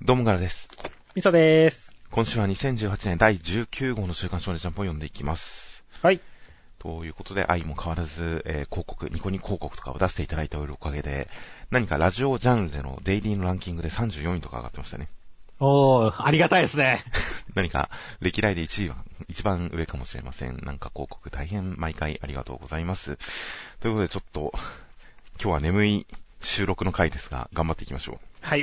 どうもガラです。 みそです。 今週は2018年第19号の週刊少年ジャンプを読んでいきます。 はい。 ということで、相も変わらず、広告、ニコニ広告とかを出していただいておるおかげで、何かラジオジャンルでのデイリーのランキングで34位とか上がってましたね。 おー、ありがたいですね。 何か、歴代で1位は一番上かもしれません。なんか広告大変毎回ありがとうございます。ということで、ちょっと、今日は眠い収録の回ですが、頑張っていきましょう。 はい。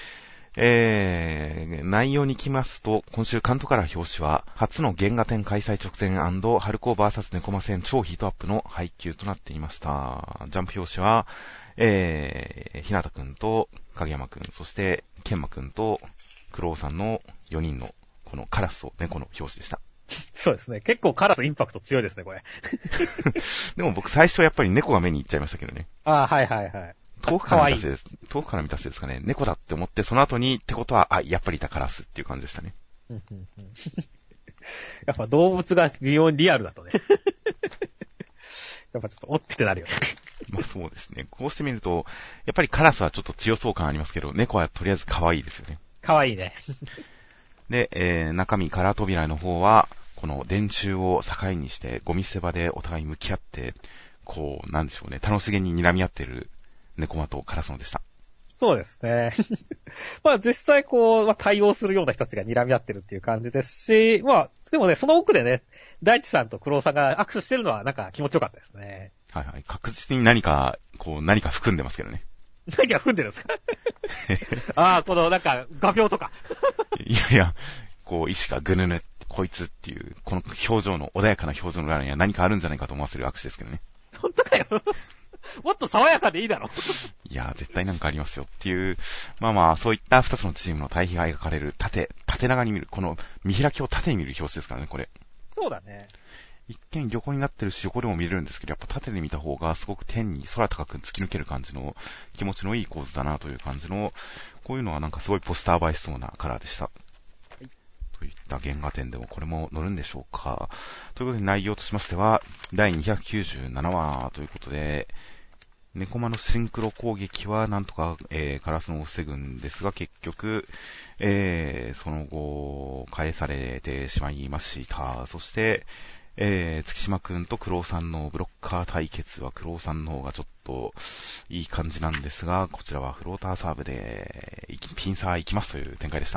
内容に来ますと、今週関東から表紙は、初の原画展開催直前&春高 VS 猫間戦超ヒートアップの配給となっていました。ジャンプ表紙は、ひなたくんと影山くん、そしてケンマくんとクロウさんの4人の、このカラスと猫の表紙でした。 そうですね。結構カラスインパクト強いですね、これ。 でも僕最初はやっぱり猫が目に行っちゃいましたけどね。 はいはいはい。 遠くから見たせいです。遠くから見たせいですかね。猫だって思って、その後に、ってことは、やっぱりいたカラスっていう感じでしたね。 やっぱ動物が微妙にリアルだとね。やっぱちょっとおってなるよね。 まあそうですね。こうしてみると、やっぱりカラスはちょっと強そう感ありますけど、猫はとりあえず可愛いですよね。 可愛いね。 で、中身カラー扉の方は、この電柱を境にして、ゴミ捨て場でお互い向き合って、こう、なんでしょうね、楽しげに睨み合ってる猫間とカラスのでした。 そうですね。まあ実際こう、対応するような人たちが睨み合ってるっていう感じですし、まあ、でもね、その奥でね、大地さんと黒尾さんが握手してるのはなんか気持ちよかったですね。 はいはい。確実に何か含んでますけどね。 何か踏んでるんですかああ、このなんか画鋲とか。 いやいや、こう、意志がぐぬぬ、こいつっていう、この表情の、穏やかな表情の裏には何かあるんじゃないかと思わせる握手ですけどね。 本当かよ。もっと爽やかでいいだろ。 いやー、絶対なんかありますよっていう、まあ、そういった二つのチームの対比が描かれる縦長に見る、この見開きを縦に見る表紙ですからね、これ。 そうだね。 一見横になってるし、横でも見れるんですけど、やっぱ縦で見た方がすごく天に空高く突き抜ける感じの気持ちのいい構図だなという感じの、こういうのはなんかすごいポスター映えしそうなカラーでした。といった原画展でもこれも載るんでしょうか。ということで内容としましては、第297話ということで、猫間のシンクロ攻撃はなんとか、カラスのを防ぐんですが、結局、その後、返されてしまいました。そして、月島くんとクロウさんのブロッカー対決はクロウさんの方がちょっといい感じなんですが、こちらはフローターサーブでピンサー行きますという展開でした。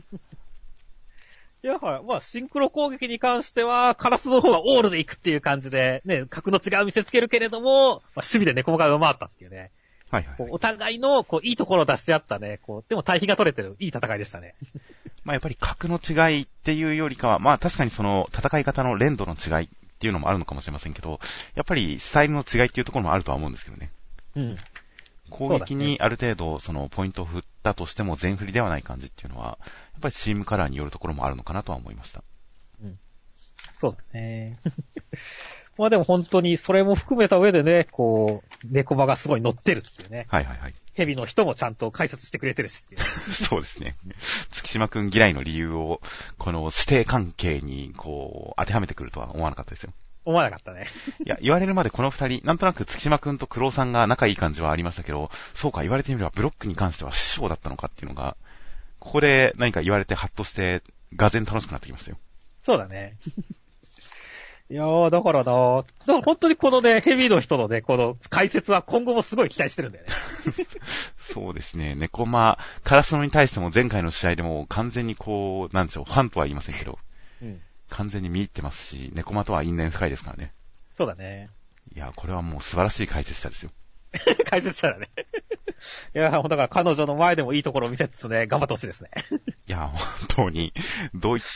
いや、まあ、シンクロ攻撃に関しては、カラスの方がオールで行くっていう感じで、ね、格の違いを見せつけるけれども、まあ、守備で猫が上回ったっていうね。 はいはい、はい。 お互いの、いいところを出し合ったね、でも対比が取れてる、いい戦いでしたね。 まあやっぱり格の違いっていうよりかは、まあ確かにその戦い方の連動の違いっていうのもあるのかもしれませんけど、やっぱりスタイルの違いっていうところもあるとは思うんですけどね。 うん。 攻撃にある程度そのポイントを振ったとしても全振りではない感じっていうのは、やっぱりチームカラーによるところもあるのかなとは思いました。 うん。そうだね。まあでも本当にそれも含めた上でね、猫場がすごい乗ってるっていうね。 はいはいはい。 蛇の人もちゃんと解説してくれてるしっていう。 そうですね。月島くん嫌いの理由を、この指定関係に当てはめてくるとは思わなかったですよ。 思わなかったね。 いや、言われるまでこの二人、なんとなく月島くんと黒尾さんが仲いい感じはありましたけど、そうか、言われてみればブロックに関しては師匠だったのかっていうのが、ここで何か言われてハッとして、がぜん楽しくなってきましたよ。 そうだね。いやー、だから本当にこのね、ヘビーの人のね、この解説は今後もすごい期待してるんだよね。 そうですね、猫間、カラスノに対しても前回の試合でも完全になんでしょう、ファンとは言いませんけど、うん、完全に見入ってますし、猫間とは因縁深いですからね。 そうだね。 いや、これはもう素晴らしい解説者ですよ。 解説者だね。いや、だから彼女の前でもいいところを見せつつね、頑張ってほしいですね。 いや、本当に、どういった、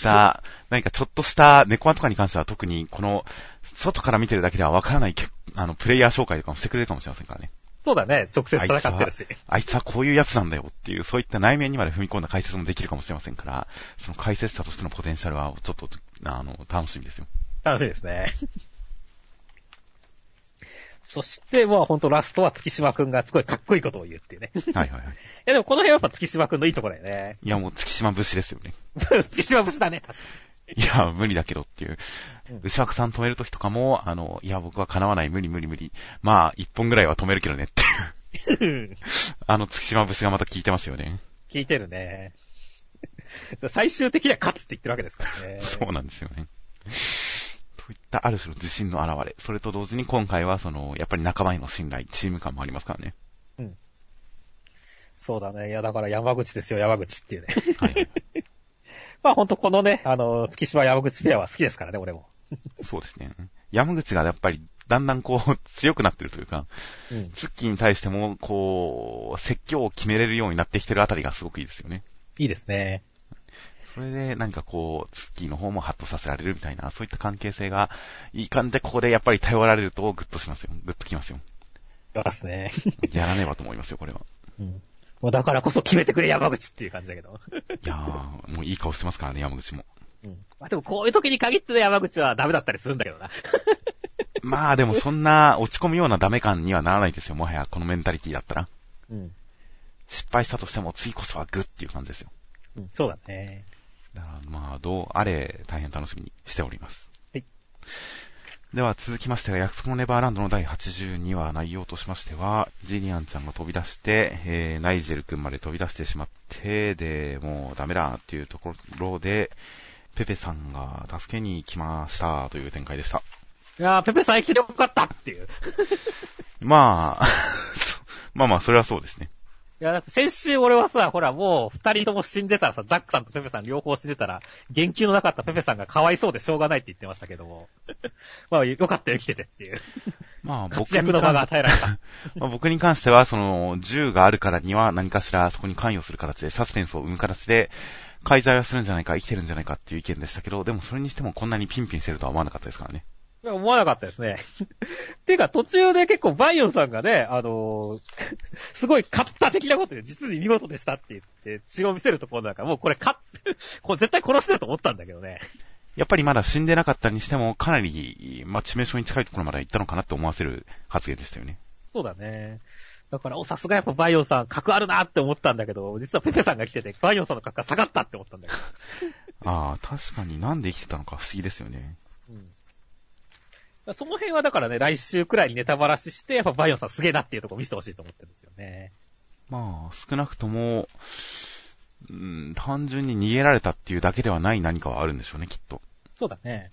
何かちょっとした猫間とかに関しては特に、この、外から見てるだけではわからない、プレイヤー紹介とかもしてくれるかもしれませんからね。 そうだね、直接戦ってるし。 あいつはこういうやつなんだよっていう、そういった内面にまで踏み込んだ解説もできるかもしれませんから、その解説者としてのポテンシャルは、ちょっと、楽しみですよ。 楽しみですね。そして、まあ本当ラストは月島くんがすごいかっこいいことを言うっていうね。 はいはいはい。いやでもこの辺はやっぱ月島くんのいいところだよね。 いやもう月島節ですよね。 月島節だね、確かに。いや、無理だけどっていう。牛枠さん止めるときとかも、いや僕は叶わない、無理。まあ、一本ぐらいは止めるけどねっていう。月島節がまた効いてますよね。 聞いてるね。最終的には勝つって言ってるわけですからね。 そうなんですよね。といったある種の自信の表れ。それと同時に今回はやっぱり仲間への信頼、チーム感もありますからね。 うん。そうだね。いや、だから山口ですよ、山口っていうね。 はいはい。 まあほんとこのね、月島山口ペアは好きですからね、俺も。 そうですね。山口がやっぱりだんだん強くなってるというか、 うん。 ツッキーに対しても説教を決めれるようになってきてるあたりがすごくいいですよね。 いいですね。 それで何かツッキーの方もハッとさせられるみたいな、そういった関係性がいい感じで、ここでやっぱり頼られるとグッとしますよ。グッときますよ。 わかっすね。 やらねばと思いますよ、これは。 うん。もうだからこそ決めてくれ山口っていう感じだけど。 いやー、もういい顔してますからね、山口も。 うん。まあでもこういう時に限ってね、山口はダメだったりするんだけどな。 まあでもそんな落ち込むようなダメ感にはならないですよ、もはやこのメンタリティだったら。 うん。 失敗したとしても次こそはグッっていう感じですよ。 うん、そうだね。 だからまあどうあれ大変楽しみにしております。 はい。 では続きましては、約束のネバーランドの第82話内容としましては、ジリアンちゃんが飛び出して、ナイジェル君まで飛び出してしまって、で、もうダメだっていうところで、ペペさんが助けに来ましたという展開でした。 いやー、ペペさん生きててよかったっていう。 まあ、まあ、それはそうですね。 いや、だって先週俺はさ、ほらもう二人とも死んでたらさ、ザックさんとペペさん両方死んでたら、言及のなかったペペさんがかわいそうでしょうがないって言ってましたけども。まあ、よかったよ、生きててっていう。 まあ、 活躍の場が与えられた。 まあ、僕に関しては、銃があるからには何かしらそこに関与する形で、サスペンスを生む形で、介在はするんじゃないか、生きてるんじゃないかっていう意見でしたけど、でもそれにしてもこんなにピンピンしてるとは思わなかったですからね。 思わなかったですね。ていうか途中で結構バイオンさんがね、すごい勝った的なことで実に見事でしたって言って血を見せるところなんかもうこれ絶対殺してると思ったんだけどね。 やっぱりまだ死んでなかったにしても、かなり、まあ、致命傷に近いところまで行ったのかなって思わせる発言でしたよね。 そうだね。だから、さすがやっぱバイオンさん格あるなって思ったんだけど、実はペペさんが来てて、バイオンさんの格が下がったって思ったんだけど。ああ、確かになんで生きてたのか不思議ですよね。 うん。その辺はだからね、来週くらいにネタバラシして、やっぱバイオンさんすげえなっていうところを見せてほしいと思ってるんですよね。 まあ、少なくとも、単純に逃げられたっていうだけではない何かはあるんでしょうね、きっと。 そうだね。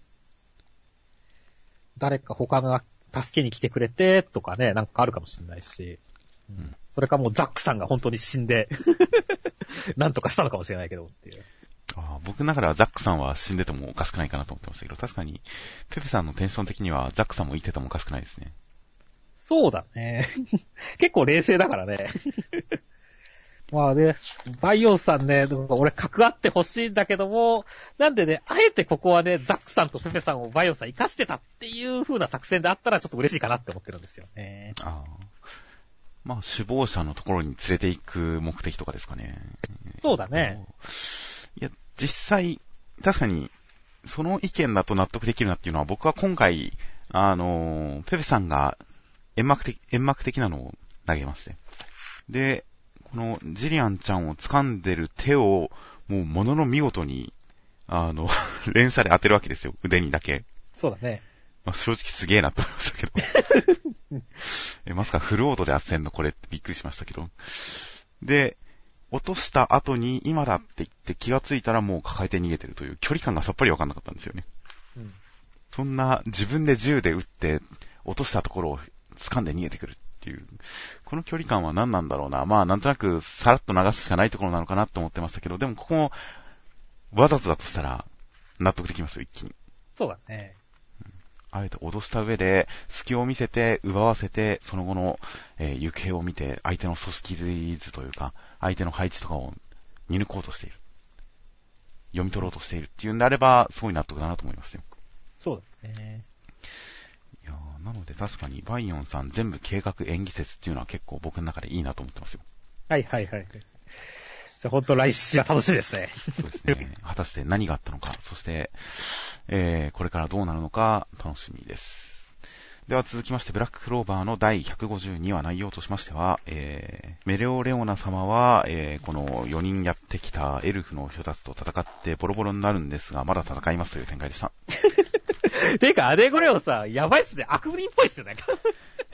誰か他の助けに来てくれて、とかね、なんかあるかもしれないし。うん。それかもうザックさんが本当に死んで、なんとかしたのかもしれないけどっていう。 僕の中ではザックさんは死んでてもおかしくないかなと思ってましたけど、確かに、ペペさんのテンション的にはザックさんも生きててもおかしくないですね。 そうだね。結構冷静だからね。まあね、バイオンさんね、俺格あってほしいんだけども、なんでね、あえてここはね、ザックさんとペペさんをバイオンさん生かしてたっていう風な作戦であったらちょっと嬉しいかなって思ってるんですよね。 まあ、首謀者のところに連れて行く目的とかですかね。 そうだね。 いや、実際、確かに、その意見だと納得できるなっていうのは、僕は今回、ペペさんが煙幕的なのを投げまして。で、このジリアンちゃんを掴んでる手を、もうものの見事に、連射で当てるわけですよ。腕にだけ。 そうだね。 まあ、正直すげえなと思いましたけど。まさかフルオートで当てんのこれってびっくりしましたけど。で、落とした後に今だって言って気がついたらもう抱えて逃げてるという距離感がさっぱりわかんなかったんですよね。うん、そんな自分で銃で撃って落としたところを掴んで逃げてくるっていう、この距離感は何なんだろうな。まあなんとなくさらっと流すしかないところなのかなと思ってましたけど、でもここもわざとだとしたら納得できますよ、一気に。 そうだね。 あえて脅した上で、隙を見せて、奪わせて、その後の、行方を見て、相手の組織図というか、相手の配置とかを見抜こうとしている。読み取ろうとしているっていうんであれば、すごい納得だなと思いましたよ。 そうだね。 いやなので確かに、バイオンさん全部計画演技説っていうのは結構僕の中でいいなと思ってますよ。 はいはいはい。じゃあ本当来週は楽しみですね。 そうですね。果たして何があったのか、そして、これからどうなるのか楽しみです。では続きまして、ブラッククローバーの第152話内容としましては、メレオレオナ様は、この4人やってきたエルフの人たちと戦ってボロボロになるんですが、まだ戦いますという展開でした。 てか、アデゴレオさ、やばいっすね。悪人っぽいっすよね。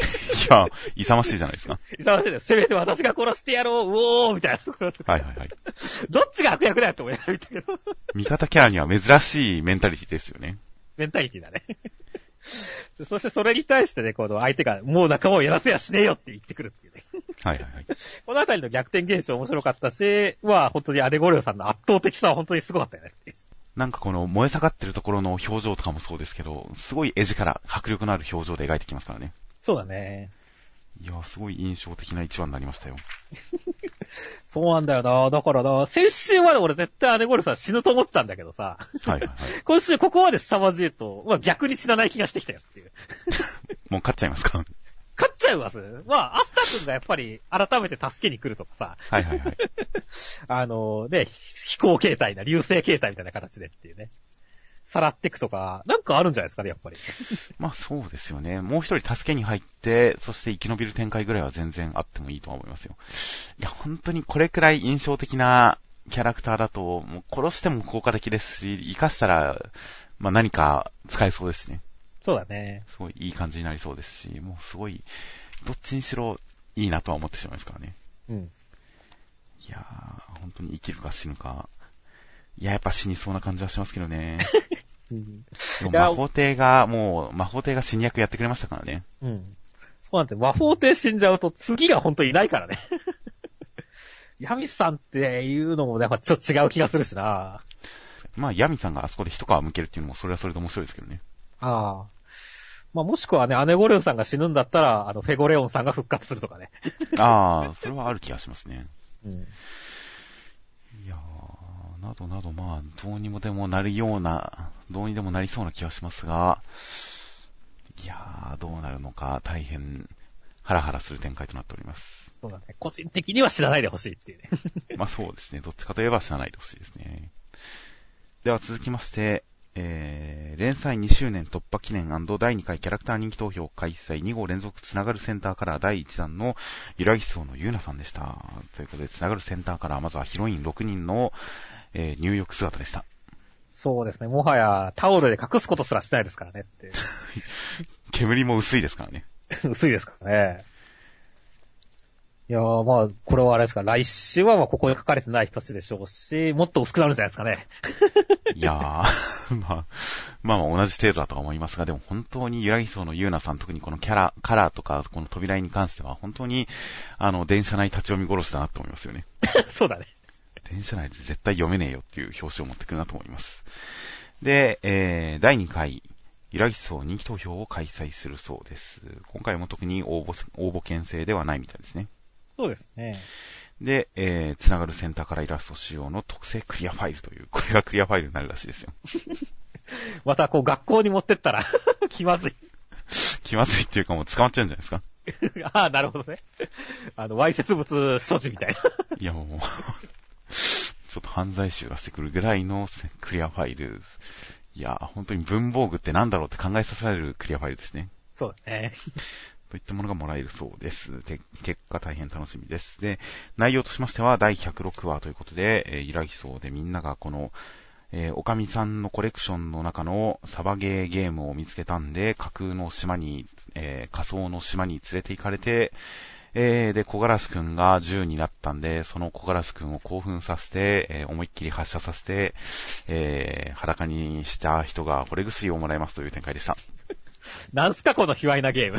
や、勇ましいじゃないですか。 勇ましいです。せめて私が殺してやろう、うおーみたいなところとか。 はいはいはい。 どっちが悪役だよって思いながら見たけど。 味方キャラには珍しいメンタリティですよね。 メンタリティだね。そしてそれに対してね、この相手が、もう仲間をやらせやしねえよって言ってくるっていうね。 はいはいはい。 このあたりの逆転現象面白かったし、本当にアデゴリオさんの圧倒的さは本当にすごかったよね。 なんかこの燃え盛ってるところの表情とかもそうですけど、すごい絵力、迫力のある表情で描いてきますからね。 そうだね。 いや、すごい印象的な一話になりましたよ。 そうなんだよな。だからな、先週まで俺絶対アデゴリオさん死ぬと思ってたんだけどさ。 はいはいはい。 今週ここまで凄まじいと、逆に死なない気がしてきたよっていう。 もう勝っちゃいますか？ 勝っちゃいます。アスタ君がやっぱり改めて助けに来るとかさ。 はいはいはい。 ね、飛行形態な、流星形態みたいな形でっていうね。さらっていくとか、なんかあるんじゃないですかね、やっぱり。 まあそうですよね。もう一人助けに入って、そして生き延びる展開ぐらいは全然あってもいいとは思いますよ。いや、本当にこれくらい印象的なキャラクターだと、もう殺しても効果的ですし、生かしたら、まあ何か使えそうですね。 そうだね。 すごいいい感じになりそうですし、もうすごい、どっちにしろいいなとは思ってしまいますからね。 うん。 いやー、本当に生きるか死ぬか。いや、やっぱ死にそうな感じはしますけどね。 うん、 でも魔法帝が死に役やってくれましたからね。 うん。そうなんて、魔法帝死んじゃうと次が本当にいないからね。ヤミさんっていうのもやっぱちょっと違う気がするしな。 まあ、ヤミさんがあそこで一皮向けるっていうのもそれはそれで面白いですけどね。 ああ。まあ、もしくはね、アネゴレオンさんが死ぬんだったら、フェゴレオンさんが復活するとかね。 ああ、それはある気がしますね。 うん。 いやー、などなど、まあ、どうにでもなりそうな気がしますが、いやー、どうなるのか大変ハラハラする展開となっております。 そうだね。個人的には知らないでほしいっていうね。 まあそうですね。どっちかといえば知らないでほしいですね。では続きまして、連載2周年突破記念&第2回キャラクター人気投票開催2号連続つながるセンターカラー第1弾のゆらぎそうのゆうなさんでした。ということで、つながるセンターカラー、まずはヒロイン6人の、入浴姿でした。 そうですね。もはやタオルで隠すことすらしないですからねって。 煙も薄いですからね。 薄いですからね。いやーまあ、これはあれですか、来週はここに書かれてない人たちでしょうし、もっと薄くなるんじゃないですかね。 いやー、まあ同じ程度だとは思いますが、でも本当にゆらぎそうのゆうなさん、特にこのカラーとか、この扉に関しては、本当に、電車内立ち読み殺しだなと思いますよね。 そうだね。 電車内で絶対読めねえよっていう表紙を持ってくるなと思います。で、第2回、ゆらぎそう人気投票を開催するそうです。今回も特に応募権制ではないみたいですね。 そうですね。 で、つながるセンターからイラスト仕様の特製クリアファイルという、これがクリアファイルになるらしいですよ。 また学校に持ってったら、気まずい。 気まずいっていうかもう捕まっちゃうんじゃないですか。 ああ、なるほどね。わいせつ物所持みたいな。 いやもう、ちょっと犯罪集がしてくるぐらいのクリアファイル。いや、本当に文房具ってなんだろうって考えさせられるクリアファイルですね。 そうだね。 といったものがもらえるそうです。で、結果大変楽しみです。で、内容としましては第106話ということで、ゆらぎそうでみんながこの、おかみさんのコレクションの中のサバゲーゲームを見つけたんで、架空の島に、仮想の島に連れて行かれて、で、小柄しくんが銃になったんで、その小柄しくんを興奮させて、思いっきり発射させて、裸にした人が惚れ薬をもらいますという展開でした。 なんすかこの卑猥なゲーム。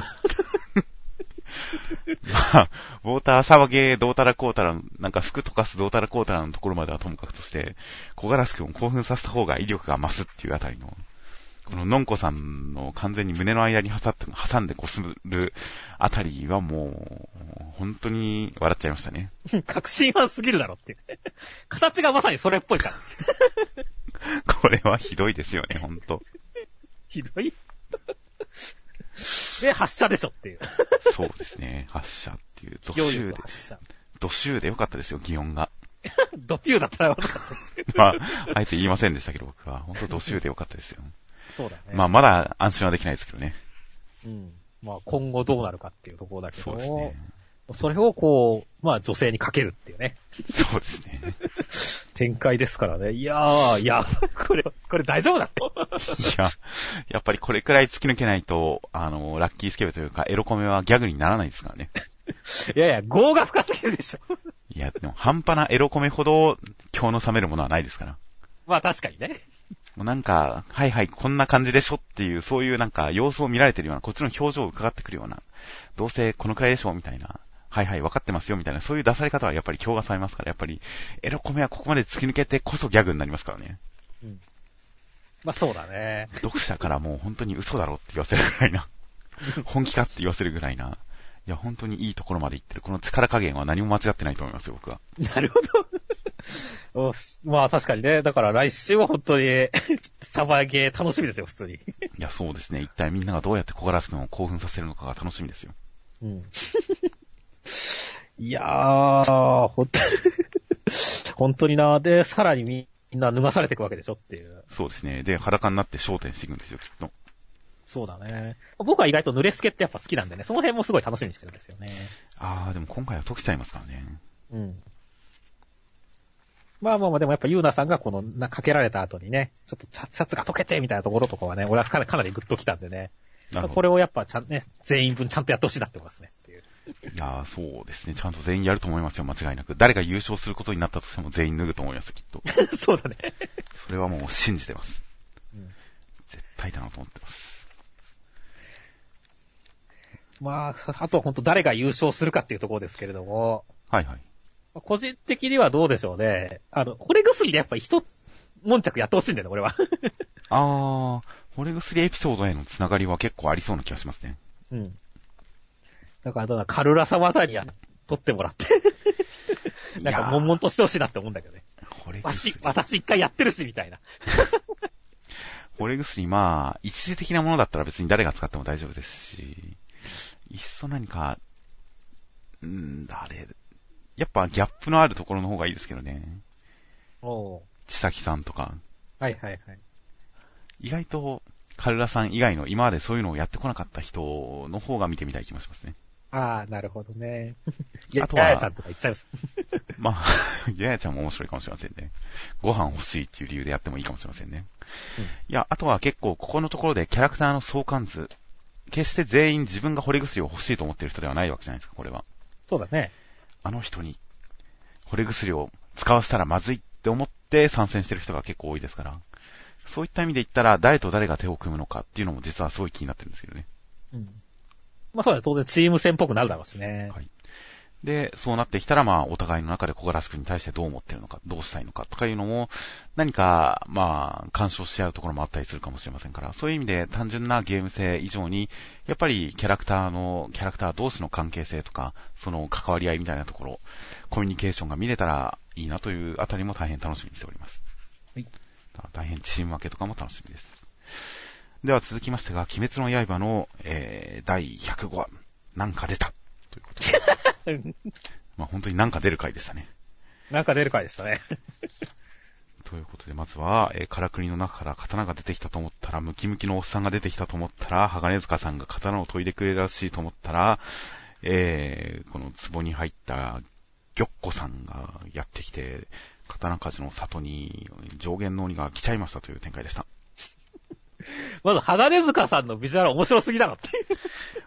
まあ、ウォーターサバゲーどうたらこうたら、なんか服溶かすどうたらこうたらのところまではともかくとして、小柄しくんを興奮させた方が威力が増すっていうあたりの、こののんこさんの完全に胸の間に挟んでこするあたりはもう、本当に笑っちゃいましたね。 確信犯すぎるだろっていう。形がまさにそれっぽいから。 これはひどいですよね、本当。 ひどい。で、発射でしょっていう。 そうですね、発射っていう、ドシューでよかったですよ、擬音が。 ドピューだったらよかった。 まあ、あえて言いませんでしたけど、僕は。本当ドシューでよかったですよ。 そうだね。 まあ、まだ安心はできないですけどね。 うん。まあ、今後どうなるかっていうところだけど。 そうですね。 それをこう、まあ、女性にかけるっていうね。 そうですね。 展開ですからね。いや、これ大丈夫だって。 いや、やっぱりこれくらい突き抜けないと、ラッキースケベというか、エロコメはギャグにならないですからね。 いやいや、業が深すぎるでしょ。 いや、でも半端なエロコメほど、今日の冷めるものはないですから。 まあ確かにね。 もうなんか、はいはい、こんな感じでしょっていう、そういうなんか、様子を見られてるような、こっちの表情を伺ってくるような、どうせこのくらいでしょみたいな、はいはい、分かってますよみたいな、そういう出され方はやっぱり今日が冷めますから、やっぱり、エロコメはここまで突き抜けてこそギャグになりますからね。 うん。まあそうだね。 読者からもう本当に嘘だろって言わせるぐらいな、本気かって言わせるぐらいな、いや本当にいいところまで行ってる。この力加減は何も間違ってないと思いますよ、僕は。 なるほど。まあ確かにね。だから来週は本当に、サバゲー楽しみですよ、普通に。 いや、そうですね。一体みんながどうやって小柄しくんを興奮させるのかが楽しみですよ。 うん。いやー、本当にな。で、さらにみんな脱がされていくわけでしょっていう。 そうですね。で、裸になって焦点していくんですよ、きっと。 そうだね。僕は意外と濡れスケってやっぱ好きなんでね、その辺もすごい楽しみにしてるんですよね。 でも今回は解けちゃいますからね。 うん。まあ、でもやっぱユーナさんがかけられた後にね、ちょっとシャツが溶けてみたいなところとかはね、俺はかなりグッときたんでね。これをやっぱ全員分ちゃんとやってほしいなって思いますね。っていう。 いやそうですね。ちゃんと全員やると思いますよ、間違いなく。誰が優勝することになったとしても全員脱ぐと思います、きっと。 そうだね。 それはもう信じてます。 うん、 絶対だなと思ってます。 まあ、あとは本当誰が優勝するかっていうところですけれども。 はいはい。 個人的にはどうでしょうね。惚れ薬でやっぱ一悶着やってほしいんだよね、俺は。 惚れ薬エピソードへのつながりは結構ありそうな気がしますね。 うん。だからカルラ様あたりや取ってもらって。なんか悶々としてほしいなって思うんだけどね。私一回やってるし、みたいな。 惚れ薬、まあ、一時的なものだったら別に誰が使っても大丈夫ですし、いっそ何か、やっぱギャップのあるところの方がいいですけどね。千崎さんとか。 はいはいはい。 意外と、カルラさん以外の今までそういうのをやってこなかった人の方が見てみたい気もしますね。 なるほどね。 あとは、 ややちゃんとか言っちゃいます。 まあ、ややちゃんも面白いかもしれませんね。ご飯欲しいっていう理由でやってもいいかもしれませんね。いや、あとは結構ここのところでキャラクターの相関図、決して全員自分が惚れ薬を欲しいと思っている人ではないわけじゃないですか、これは。 そうだね。 あの人に惚れ薬を使わせたらまずいって思って参戦してる人が結構多いですから、そういった意味で言ったら誰と誰が手を組むのかっていうのも実はすごい気になってるんですけどね。 うん。まあそうだね、当然チーム戦っぽくなるだろうしね。 はい。で、そうなってきたらまあお互いの中で小柄しくに対してどう思ってるのか、どうしたいのかとかいうのも何かまあ干渉し合うところもあったりするかもしれませんから、そういう意味で単純なゲーム性以上にやっぱりキャラクター同士の関係性とかその関わり合いみたいなところ、コミュニケーションが見れたらいいなというあたりも大変楽しみにしております。はい。大変チーム分けとかも楽しみです。では続きましてが、鬼滅の刃の、第105話、なんか出たということで。まあ本当になんか出る回でしたね。 なんか出る回でしたね。 ということで、まずは、からくりの中から刀が出てきたと思ったら、ムキムキのおっさんが出てきたと思ったら、鋼塚さんが刀を研いでくれるらしいと思ったら、この壺に入った玉子さんがやってきて、刀鍛冶の里に上限の鬼が来ちゃいましたという展開でした。 まず、鋼塚さんのビジュアル面白すぎだろって。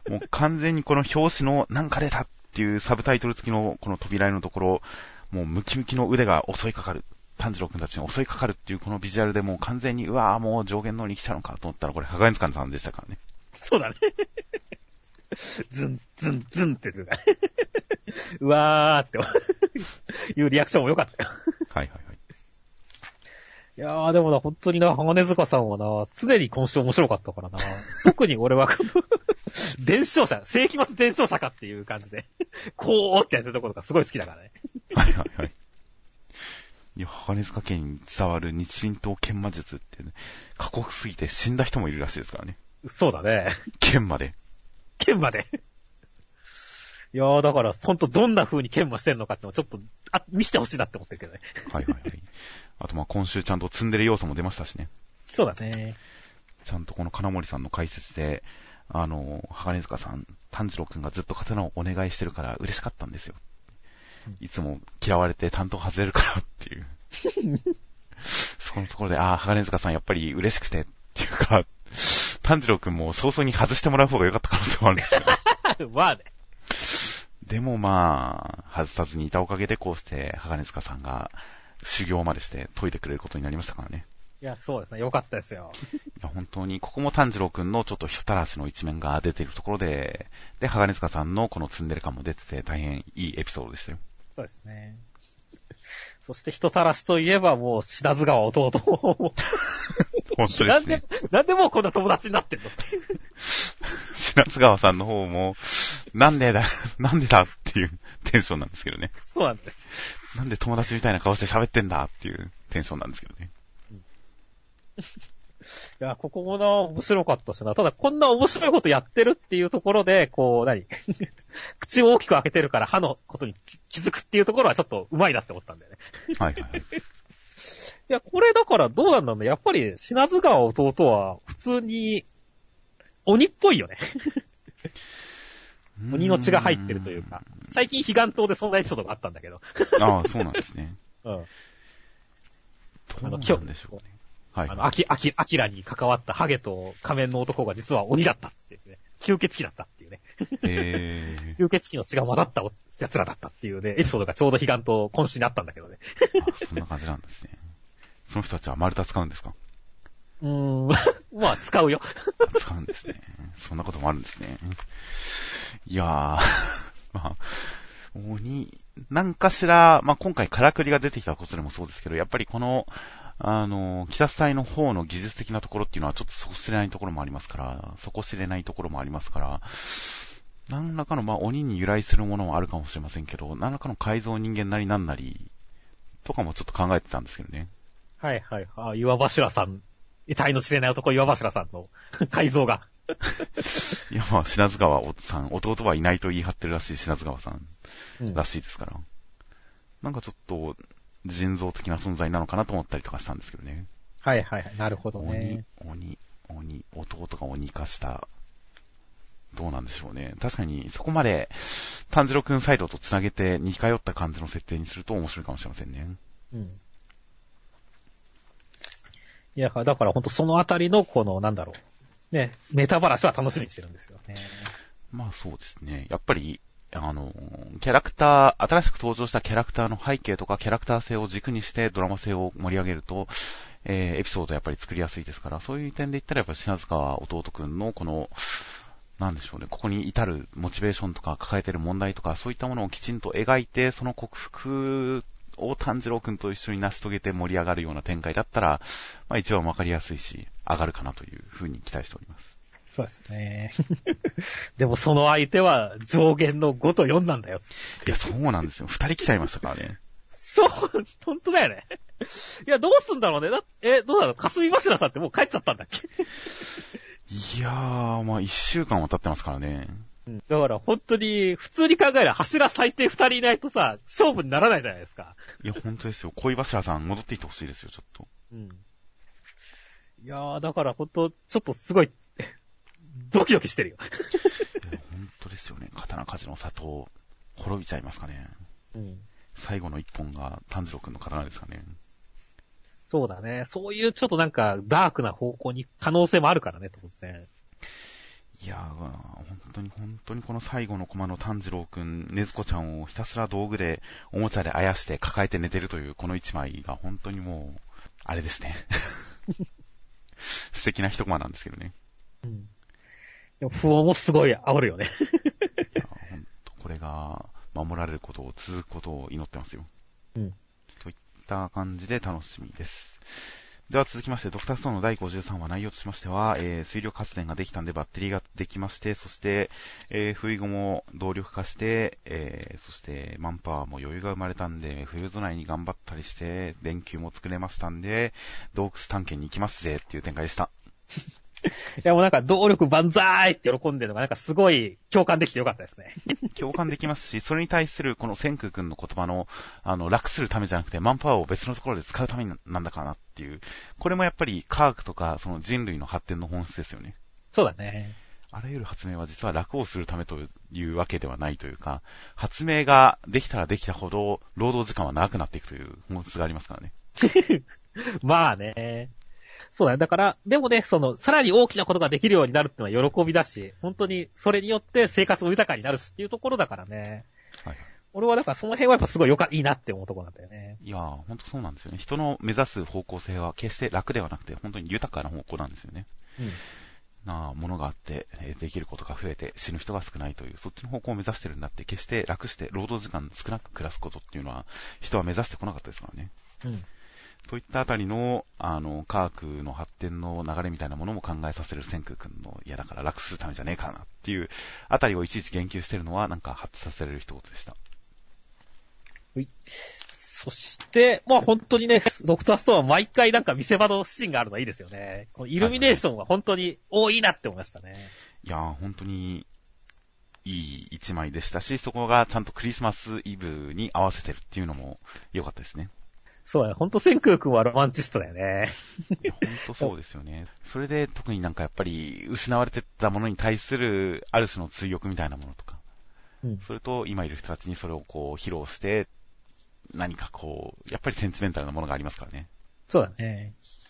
もう完全にこの表紙のなんか出たっていうサブタイトル付きのこの扉絵のところ、もうムキムキの腕が襲いかかる。炭治郎くんたちに襲いかかるっていうこのビジュアルでもう完全に、うわぁもう上限の鬼来ちゃうのかと思ったらこれ鋼塚さんでしたからね。 そうだね。ズン、ズン、ズンって言ってた。うわーっていうリアクションも良かったよ。 はいはいはい。 いやーでもな、本当にな、鋼塚さんはな、常に今週面白かったからな。特に俺はこの、伝承者、世紀末伝承者かっていう感じで、こうってやってるところがすごい好きだからね。 はいはいはい。いや、鋼塚家に伝わる日輪刀剣魔術ってね、過酷すぎて死んだ人もいるらしいですからね。 そうだね。 剣まで。 剣まで。いやーだから、ほんとどんな風に剣魔してんのかってのをちょっと、見せてほしいなって思ってるけどね。 はいはいはい。あとまあ今週ちゃんとツンデレ要素も出ましたしね。 そうだね。 ちゃんとこの金森さんの解説で、鋼塚さん、炭治郎くんがずっと刀をお願いしてるから嬉しかったんですよ。いつも嫌われて担当外れるからっていう。 そこのところで、鋼塚さんやっぱり嬉しくてっていうか、炭治郎くんも早々に外してもらう方が良かった可能性もあるんですけど。 まあね。 でもまあ、外さずにいたおかげでこうして鋼塚さんが修行までして解いてくれることになりましたからね。 いや、そうですね。よかったですよ。 いや本当に、ここも炭治郎くんのちょっと人たらしの一面が出ているところで、鋼塚さんのこのツンデレ感も出てて大変いいエピソードでしたよ。 そうですね。そして人たらしといえばもう、品津川弟も。 本当ですね。 なんでもうこんな友達になってんのっていう。 品津川さんの方も、なんでだっていうテンションなんですけどね。 そうなんです。 なんで友達みたいな顔して喋ってんだっていうテンションなんですけどね。 いや、ここもな、面白かったしな。ただ、こんな面白いことやってるっていうところで、こう、口を大きく開けてるから歯のことに気づくっていうところはちょっと上手いなって思ったんだよね。 はいはいはい。 いや、これだからどうなんだろうね。やっぱり、品津川弟は、普通に、鬼っぽいよね。鬼の血が入ってるというか。最近、彼岸島でそんなエピソードがあったんだけど。 ああ、そうなんですね。 うん。 どうなんでしょうね。はい。 アキラに関わったハゲと仮面の男が実は鬼だったっていうね。吸血鬼だったっていうね。吸血鬼の血が混ざった奴らだったっていうね、エピソードがちょうど彼岸島今週にあったんだけどね。 そんな感じなんですね。その人たちは丸太使うんですか？ まあ使うよ。 使うんですね。そんなこともあるんですね。いやー、まあ、なんかしら、まあ今回からくりが出てきたことでもそうですけど、やっぱりこの、北ス隊の方の技術的なところっていうのはちょっと底知れないところもありますから、何らかのまあ鬼に由来するものもあるかもしれませんけど、何らかの改造人間なりなんなり、とかもちょっと考えてたんですけどね。 はいはいはい。岩柱さん、得体の知れない男岩柱さんの改造が。 いやまあ、品津川さん、弟はいないと言い張ってるらしい品津川さんらしいですから。なんかちょっと、人造的な存在なのかなと思ったりとかしたんですけどね。 はいはいはい。なるほどね。 弟が鬼化した。どうなんでしょうね。確かに、そこまで、炭治郎くんサイドと繋げて似通った感じの設定にすると面白いかもしれませんね。 うん。いや、だからほんとそのあたりの、ね、ネタバラシは楽しみにしてるんですよね。 まあそうですね。やっぱり、キャラクター、新しく登場したキャラクターの背景とかキャラクター性を軸にしてドラマ性を盛り上げると、エピソードやっぱり作りやすいですから、そういう点で言ったらやっぱり品津川弟くんのこの、なんでしょうね、ここに至るモチベーションとか抱えている問題とか、そういったものをきちんと描いて、その克服を炭治郎くんと一緒に成し遂げて盛り上がるような展開だったら、まあ一番わかりやすいし、上がるかなというふうに期待しております。 そうですね。でもその相手は上限の5と4なんだよ。 いや、そうなんですよ。2人来ちゃいましたからね。 そう、本当だよね。いや、どうすんだろうね。どうだろう、霞柱さんってもう帰っちゃったんだっけ？ いやー、まあ1週間は経ってますからね。 だから本当に、普通に考えれば柱最低2人いないとさ、勝負にならないじゃないですか。 いや、本当ですよ。恋柱さん戻ってきてほしいですよ、ちょっと。 いやー、だから本当、ちょっとすごい、ドキドキしてるよ。 いや本当ですよね。刀鍛冶の里、滅びちゃいますかね。最後の一本が炭治郎くんの刀ですかね。 そうだね。そういうちょっとなんか、ダークな方向に可能性もあるからね、当然。 いやー、本当にこの最後のコマの炭治郎くん、ねずこちゃんをひたすら道具で、おもちゃであやして抱えて寝てるというこの一枚が本当にもう、あれですね。素敵な一コマなんですけどね。 でも不穏もすごい煽るよね。 いや、本当これが守られることを、続くことを祈ってますよ。といった感じで楽しみです。では続きまして、ドクターストーンの第53話内容としましては、水力発電ができたんでバッテリーができまして、そして、冬後も動力化して、そしてマンパワーも余裕が生まれたんで、冬備えに頑張ったりして、電球も作れましたんで、洞窟探検に行きますぜっていう展開でした。 いやもうなんか動力万歳って喜んでるのがなんかすごい共感できてよかったですね。 共感できますし、それに対するこの千空くんの言葉の、楽するためじゃなくてマンパワーを別のところで使うためなんだかなっていう、これもやっぱり科学とかその人類の発展の本質ですよね。 そうだね。 あらゆる発明は実は楽をするためというわけではないというか、発明ができたらできたほど、労働時間は長くなっていくという本質がありますからね。 まあね。そうだね。だから、でもね、さらに大きなことができるようになるっていうのは喜びだし、本当にそれによって生活も豊かになるしっていうところだからね。はい。俺はだからその辺はやっぱすごいいいなって思うところなんだよね。 いやー、本当そうなんですよね。人の目指す方向性は決して楽ではなくて、本当に豊かな方向なんですよね。うん。ものがあって、できることが増えて死ぬ人が少ないという、そっちの方向を目指してるんだって、決して楽して労働時間少なく暮らすことっていうのは、人は目指してこなかったですからね。うん。といったあたりの、科学の発展の流れみたいなものも考えさせる千空君の、いやだから楽するためじゃねえかなっていうあたりをいちいち言及してるのは、なんか発させられる一言でした。 はい。そして、まあ本当にね、ドクターストーンは毎回なんか見せ場のシーンがあるのはいいですよね。このイルミネーションは本当に、いいなって思いましたね。 いやー、本当に、いい一枚でしたし、そこがちゃんとクリスマスイブに合わせてるっていうのも良かったですね。 そうだね。ほんと千空君はロマンチストだよね。 いや、ほんとそうですよね。それで特になんかやっぱり失われてたものに対するある種の追憶みたいなものとか、うん、それと今いる人たちにそれをこう披露して、何かこう、やっぱりセンチメンタルなものがありますからね。 そうだね。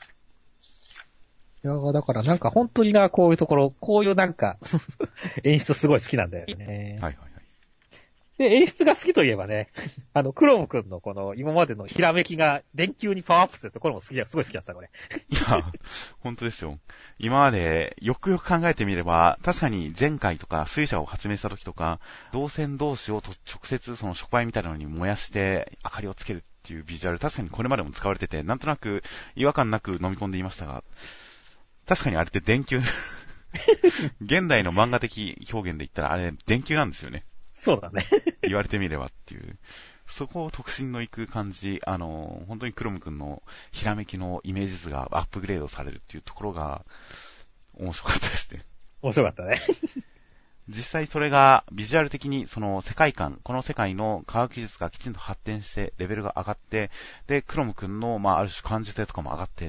いや、だからなんか本当にな、こういうところ、こういうなんか、演出すごい好きなんだよね。はいはいはい。で、演出が好きといえばね、クロム君のこの今までのひらめきが電球にパワーアップするところもすごい好きだった、これ。 いや、本当ですよ。今までよくよく考えてみれば、確かに前回とか水車を発明した時とか、導線同士を直接その触媒みたいなのに燃やして明かりをつけるっていうビジュアル、確かにこれまでも使われてて、なんとなく違和感なく飲み込んでいましたが、確かにあれって電球、現代の漫画的表現で言ったらあれ電球なんですよね。 そうだね。 言われてみればっていう。そこを特進のいく感じ、本当にクロム君のひらめきのイメージ図がアップグレードされるっていうところが面白かったですね。 面白かったね。 実際それがビジュアル的にその世界観、この世界の科学技術がきちんと発展してレベルが上がって、で、クロム君のある種感受性とかも上がっていって、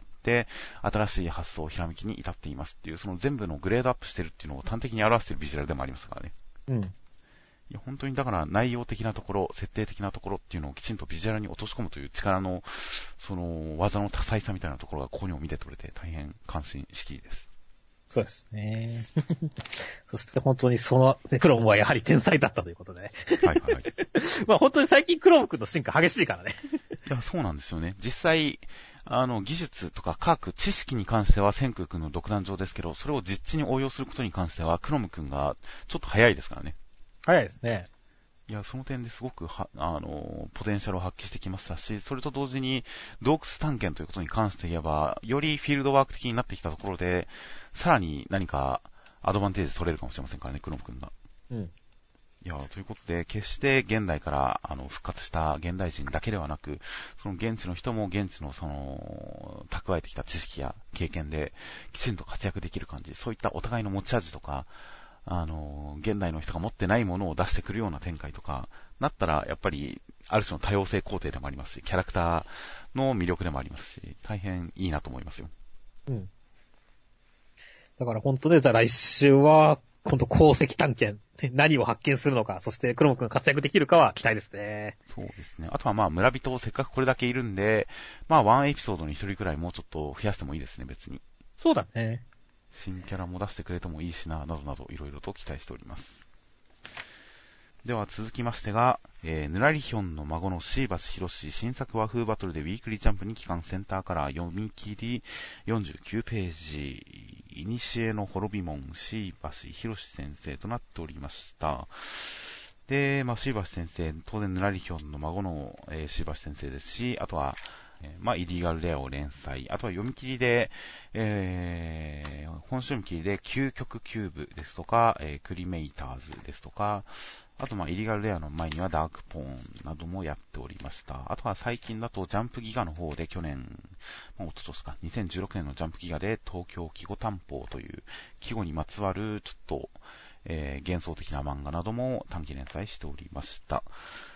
新しい発想、ひらめきに至っていますっていう、その全部のグレードアップしてるっていうのを端的に表しているビジュアルでもありますからね。うん。いや、本当にだから内容的なところ、設定的なところっていうのをきちんとビジュアルに落とし込むという力の、その技の多彩さみたいなところがここにも見て取れて大変感心しきりです。 そうですね。そして本当にクロムはやはり天才だったということでね。はいはいはい。まあ本当に最近クロム君の進化激しいからね。 いや、そうなんですよね。実際、技術とか科学、知識に関しては千空君の独壇場ですけど、それを実地に応用することに関しては、クロム君がちょっと早いですからね。 早いですね。 いや、その点ですごくポテンシャルを発揮してきましたし、それと同時に、洞窟探検ということに関して言えば、よりフィールドワーク的になってきたところで、さらに何かアドバンテージ取れるかもしれませんからね、クロム君が。うん。いや、ということで、決して現代から復活した現代人だけではなく、その現地の人も現地の蓄えてきた知識や経験で、きちんと活躍できる感じ、そういったお互いの持ち味とか、現代の人が持ってないものを出してくるような展開とか、なったら、やっぱり、ある種の多様性肯定でもありますし、キャラクターの魅力でもありますし、大変いいなと思いますよ。うん。 だから本当ね、じゃあ来週は、今度鉱石探検、何を発見するのか、そしてクロム君が活躍できるかは期待ですね。 そうですね。あとは村人せっかくこれだけいるんで、ワンエピソードに一人くらいもうちょっと増やしてもいいですね、別に。 そうだね。 新キャラも出してくれてもいいしな、などなどいろいろと期待しております。では続きましてが、ぬらりひょんの孫の椎橋博士新作和風バトルでウィークリージャンプに帰還センターから読み切り49ページ、いにしえの滅び門椎橋博士先生となっておりました。で、椎橋先生、当然ぬらりひょんの孫の、椎橋先生ですし、あとは、イリーガルレアを連載、あとは読み切りで、本読み切りで究極キューブですとか、クリメイターズですとか、あとイリーガルレアの前にはダークポーンなどもやっておりました。あとは最近だとジャンプギガの方で去年、一昨年か、2016年のジャンプギガで東京季語担保という季語にまつわるちょっと、幻想的な漫画なども短期連載しておりました。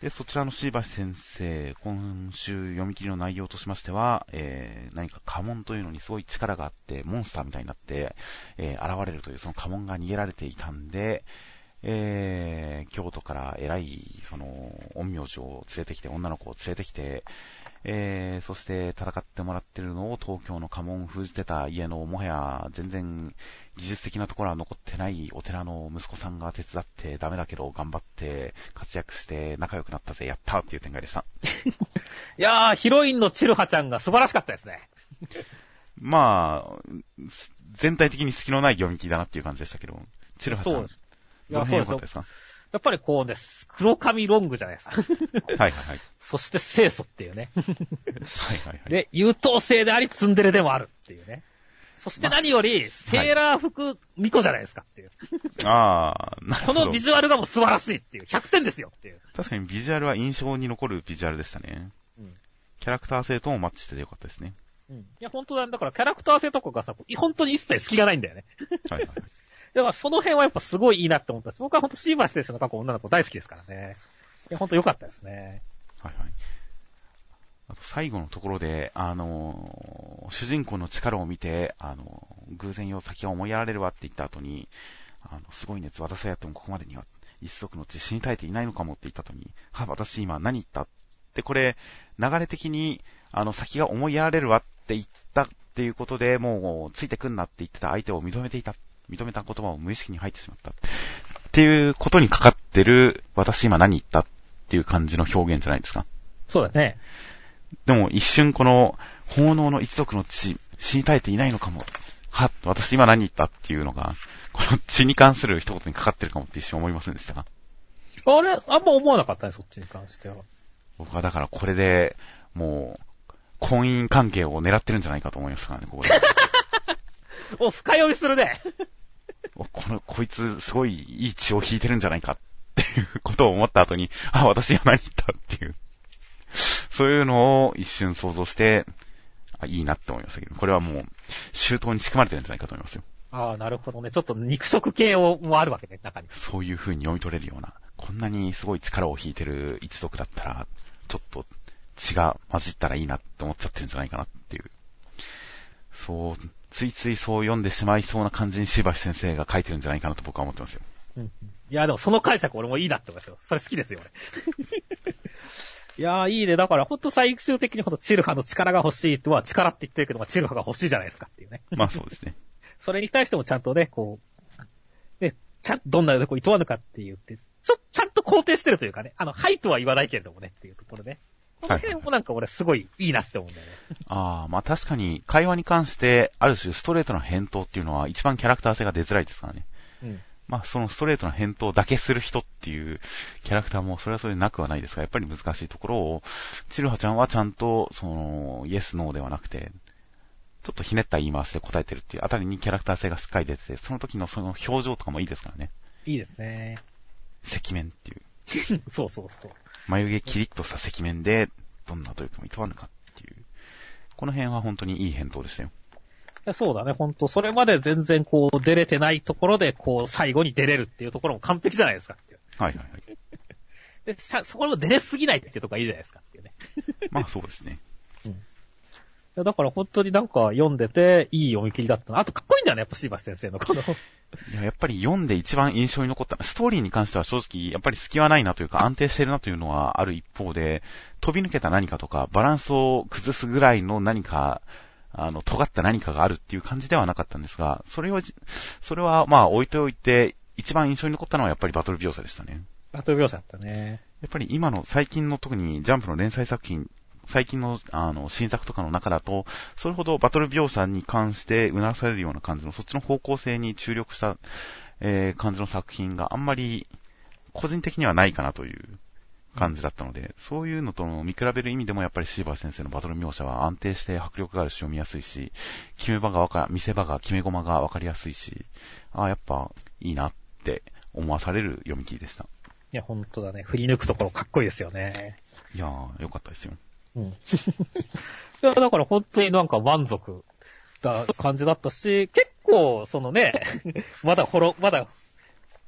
で、そちらの椎橋先生、今週読み切りの内容としましては、何か家紋というのにすごい力があって、モンスターみたいになって、現れるというその家紋が逃げられていたんで、京都から偉い、陰陽師を連れてきて、女の子を連れてきて、そして戦ってもらってるのを東京の家紋を封じてた家のもはや全然技術的なところは残ってないお寺の息子さんが手伝ってダメだけど頑張って活躍して仲良くなったぜ、やったーっていう展開でした。 いやー、ヒロインのチルハちゃんが素晴らしかったですね。 まあ、全体的に隙のない読み切りだなっていう感じでしたけど、チルハちゃん、どの辺良かったですか？ やっぱりこうです。黒髪ロングじゃないですか。 はいはいはい。 そして清楚っていうね。 はいはいはい。 で、優等生でありツンデレでもあるっていうね。そして何より、セーラー服巫女じゃないですかっていう。 ああ、なるほど。 このビジュアルがもう素晴らしいっていう。100点ですよっていう。 確かにビジュアルは印象に残るビジュアルでしたね。うん。キャラクター性ともマッチしててよかったですね。 うん。いや、本当だ、だからキャラクター性とかがさ、本当に一切隙がないんだよね。はいはいはい。だからその辺はやっぱすごいいいなって思ったし、僕は本当椎橋先生の過去女の子大好きですからね。いや、本当良かったですね。はいはい。 あと最後のところで、主人公の力を見て、偶然よ先が思いやられるわって言った後に、すごいね、私がやってもここまでには一族の血死に絶えていないのかもって言った後に、私今何言ったって、これ、流れ的に、先が思いやられるわって言ったっていうことで、もう、ついてくんなって言ってた相手を認めた言葉を無意識に入ってしまった。っていうことにかかってる、私今何言ったっていう感じの表現じゃないですか。 そうだね。 でも一瞬この、奉納の一族の血、死に絶えていないのかも。私今何言ったっていうのが、この血に関する一言にかかってるかもって一瞬思いませんでしたか？ あれ、あんま思わなかったね、そっちに関しては。 僕はだからこれで、もう、婚姻関係を狙ってるんじゃないかと思いましたからね、ここで。 お、深読みするね。 こいつすごいいい血を引いてるんじゃないかっていうことを思った後に、私が何言ったっていう。そういうのを一瞬想像して、いいなって思いましたけど、これはもう、周到に仕組まれてるんじゃないかと思いますよ。 ああ、なるほどね。ちょっと肉食系もあるわけね、中に。 そういう風に読み取れるような、こんなにすごい力を引いてる一族だったら、ちょっと血が混じったらいいなって思っちゃってるんじゃないかなっていう。そう、ついついそう読んでしまいそうな感じに椎橋先生が書いてるんじゃないかなと僕は思ってますよ。 うん、いや、でもその解釈俺もいいなって思いますよ。それ好きですよ、俺。いやー、いいね。だから、ほんと最終的にほんとチルハの力が欲しいっては、力って言ってるけど、チルハが欲しいじゃないですかっていうね。 まあそうですね。 それに対してもちゃんとね、こう、ね、どんなとこ厭わぬかって言って、ちゃんと肯定してるというかね、はいとは言わないけれどもねっていうところね。この辺もなんか俺すごいいいなって思うんだよね。 まあ確かに会話に関して、ある種ストレートな返答っていうのは一番キャラクター性が出づらいですからね。うん。まあそのストレートな返答だけする人っていうキャラクターもそれはそれでなくはないですが、やっぱり難しいところを、チルハちゃんはちゃんと、イエス、ノーではなくて、ちょっとひねった言い回しで答えてるっていうあたりにキャラクター性がしっかり出てて、その時のその表情とかもいいですからね。 いいですね。 赤面っていう。 そうそうそう。 眉毛キリッとした赤面で、どんな努力も厭わぬかっていう。この辺は本当にいい返答でしたよ。 そうだね、ほんと。それまで全然こう出れてないところで、こう最後に出れるっていうところも完璧じゃないですかっていう。はいはいはい。で、そこも出れすぎないっていうところがいいじゃないですかっていうね。 まあそうですね。 うん。だから本当になんか読んでていい読み切りだったな。あとかっこいいんだよね、やっぱ椎橋先生のこの。 いや、やっぱり読んで一番印象に残った、ストーリーに関しては正直、やっぱり隙はないなというか安定してるなというのはある一方で、飛び抜けた何かとか、バランスを崩すぐらいの何か、尖った何かがあるっていう感じではなかったんですが、それはまあ置いておいて、一番印象に残ったのはやっぱりバトル描写でしたね。 バトル描写だったね。 やっぱり今の最近の特にジャンプの連載作品、最近の新作とかの中だと、それほどバトル描写に関してうならされるような感じの、そっちの方向性に注力した、感じの作品があんまり個人的にはないかなという感じだったので、そういうのと見比べる意味でもやっぱり椎橋先生のバトル描写は安定して迫力があるし読みやすいし、見せ場が決め駒がわかりやすいし、やっぱいいなって思わされる読み切りでした。 いや、ほんとだね。振り抜くところかっこいいですよね。 いやー、よかったですよ。 うん。いや、だから本当になんか満足だ感じだったし、結構、そのね、まだ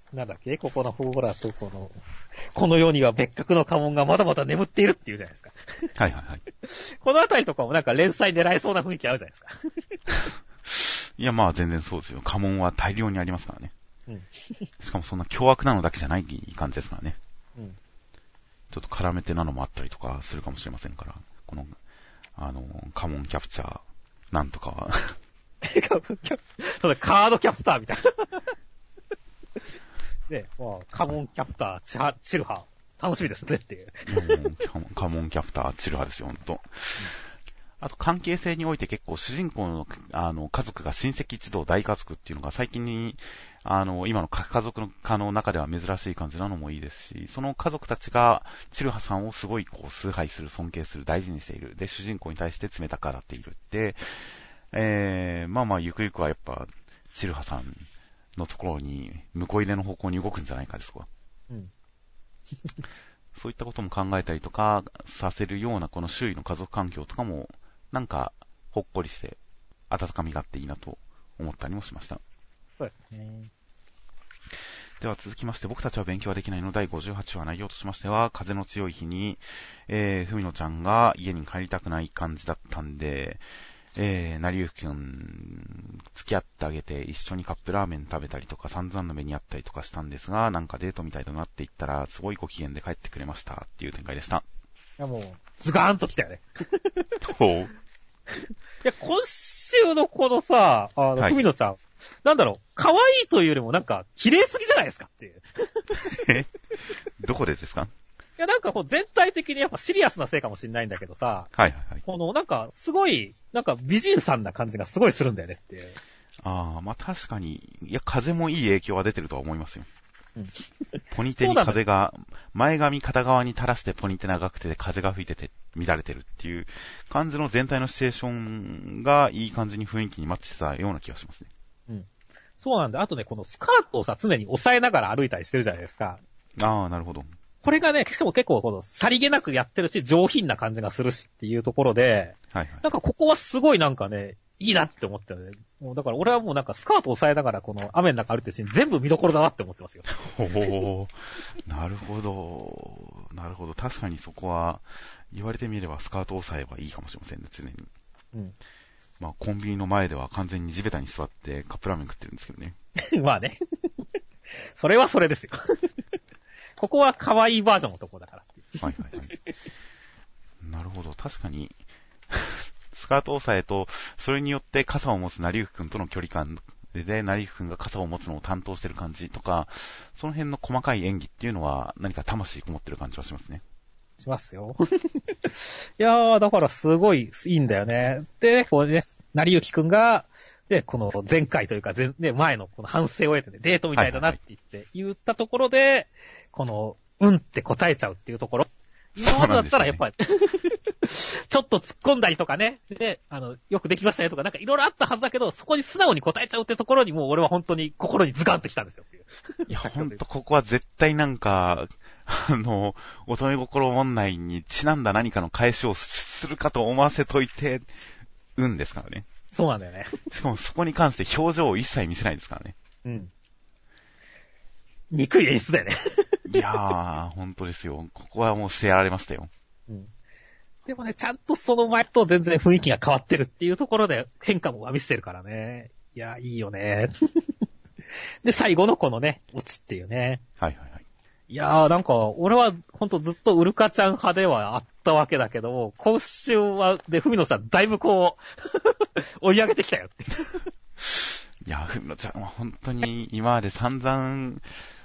なんだっけここのほらとこの世には別格の家紋がまだまだ眠っているっていうじゃないですか。 はいはいはい。 このあたりとかもなんか連載狙えそうな雰囲気あるじゃないですか。 いやまあ全然そうですよ。家紋は大量にありますからね。 うん。 しかもそんな凶悪なのだけじゃない感じですからね。 うん。 ちょっと絡めてなのもあったりとかするかもしれませんから、この、家紋キャプチャー、なんとかは。 そうだ、カードキャプターみたいな。ね、まあ、カモンキャプター、チルハ、楽しみですねっていう。 カモンキャプター、チルハですよ、ほんと。あと、関係性において結構主人公の、家族が親戚一同大家族っていうのが最近に、今の家族の家の中では珍しい感じなのもいいですし、その家族たちが、チルハさんをすごいこう、崇拝する、尊敬する、大事にしている。で、主人公に対して冷たく洗っている。で、まあまあ、ゆくゆくはやっぱ、チルハさんのところに、婿入れの方向に動くんじゃないかですわ。 うん。 そういったことも考えたりとか、させるようなこの周囲の家族環境とかも、なんか、ほっこりして、温かみがあっていいなと思ったりもしました。 そうですね。 では続きまして、僕たちは勉強はできないの第58話内容としましては、風の強い日に、ふみのちゃんが家に帰りたくない感じだったんで、なりゆきくん、付き合ってあげて一緒にカップラーメン食べたりとか散々な目にあったりとかしたんですが、なんかデートみたいだなって言ったら、すごいご機嫌で帰ってくれましたっていう展開でした。 いやもう、ズガーンと来たよね。 ほう。いや、今週のこのさ、ふみのちゃん、なんだろう、可愛いというよりもなんか、綺麗すぎじゃないですかっていう。 どこでですか？ いや、なんかこう全体的にやっぱシリアスなせいかもしれないんだけどさ、 はいはいはい。 このなんかすごい、なんか美人さんな感じがすごいするんだよねっていう。 ああ、まあ確かに、いや、風もいい影響は出てるとは思いますよ。 うん、 ポニテに風が、前髪片側に垂らしてポニテ長くて風が吹いてて乱れてるっていう感じの全体のシチュエーションがいい感じに雰囲気にマッチしたような気がしますね。 うん。そうなんだ。あとね、このスカートをさ、常に押さえながら歩いたりしてるじゃないですか。 ああ、なるほど。 これがね、しかも結構この、さりげなくやってるし、上品な感じがするしっていうところで、 はいはい。 なんかここはすごいなんかね、いいなって思ったよね。もうだから俺はもうなんかスカートを押さえながらこの雨の中歩いてるシーン全部見どころだなって思ってますよ。 おお、なるほど。なるほど。確かにそこは、言われてみればスカート押さえばいいかもしれませんね、常に。 うん。 まあコンビニの前では完全に地べたに座ってカップラーメン食ってるんですけどね。 まあね。それはそれですよ。ここは可愛いバージョンのところだから。 はいはいはい。なるほど。確かに、スカート押さえと、それによって傘を持つ成幸くんとの距離感で、成幸くんが傘を持つのを担当してる感じとか、その辺の細かい演技っていうのは何か魂こもってる感じはしますね。 しますよ。いやー、だからすごいいいんだよね。で、こうね、成幸くんが、で、この前回というか前のこの反省を得てね、デートみたいだなって言ったところで、この、って答えちゃうっていうところ。今までだったらやっぱり、ちょっと突っ込んだりとかね、で、よくできましたねとか、なんかいろいろあったはずだけど、そこに素直に答えちゃうってところにもう俺は本当に心にズガンってきたんですよっていう。 いや、ほんとここは絶対なんか、乙女心問題にちなんだ何かの返しをするかと思わせといて、ですからね。 そうなんだよね。 しかもそこに関して表情を一切見せないですからね。 うん。憎い演出だよね。 いやー、ほんとですよ。ここはもうしてやられましたよ。 うん。でもね、ちゃんとその前と全然雰囲気が変わってるっていうところで変化も見せてるからね。いや、いいよね。で、最後のこのね、オチっていうね。 はいはいはい。 いやー、なんか、俺はほんとずっとウルカちゃん派ではあったわけだけども、今週は、で、ふみのさんだいぶこう、追い上げてきたよって。 いや、ふみのちゃんは本当に今まで散々、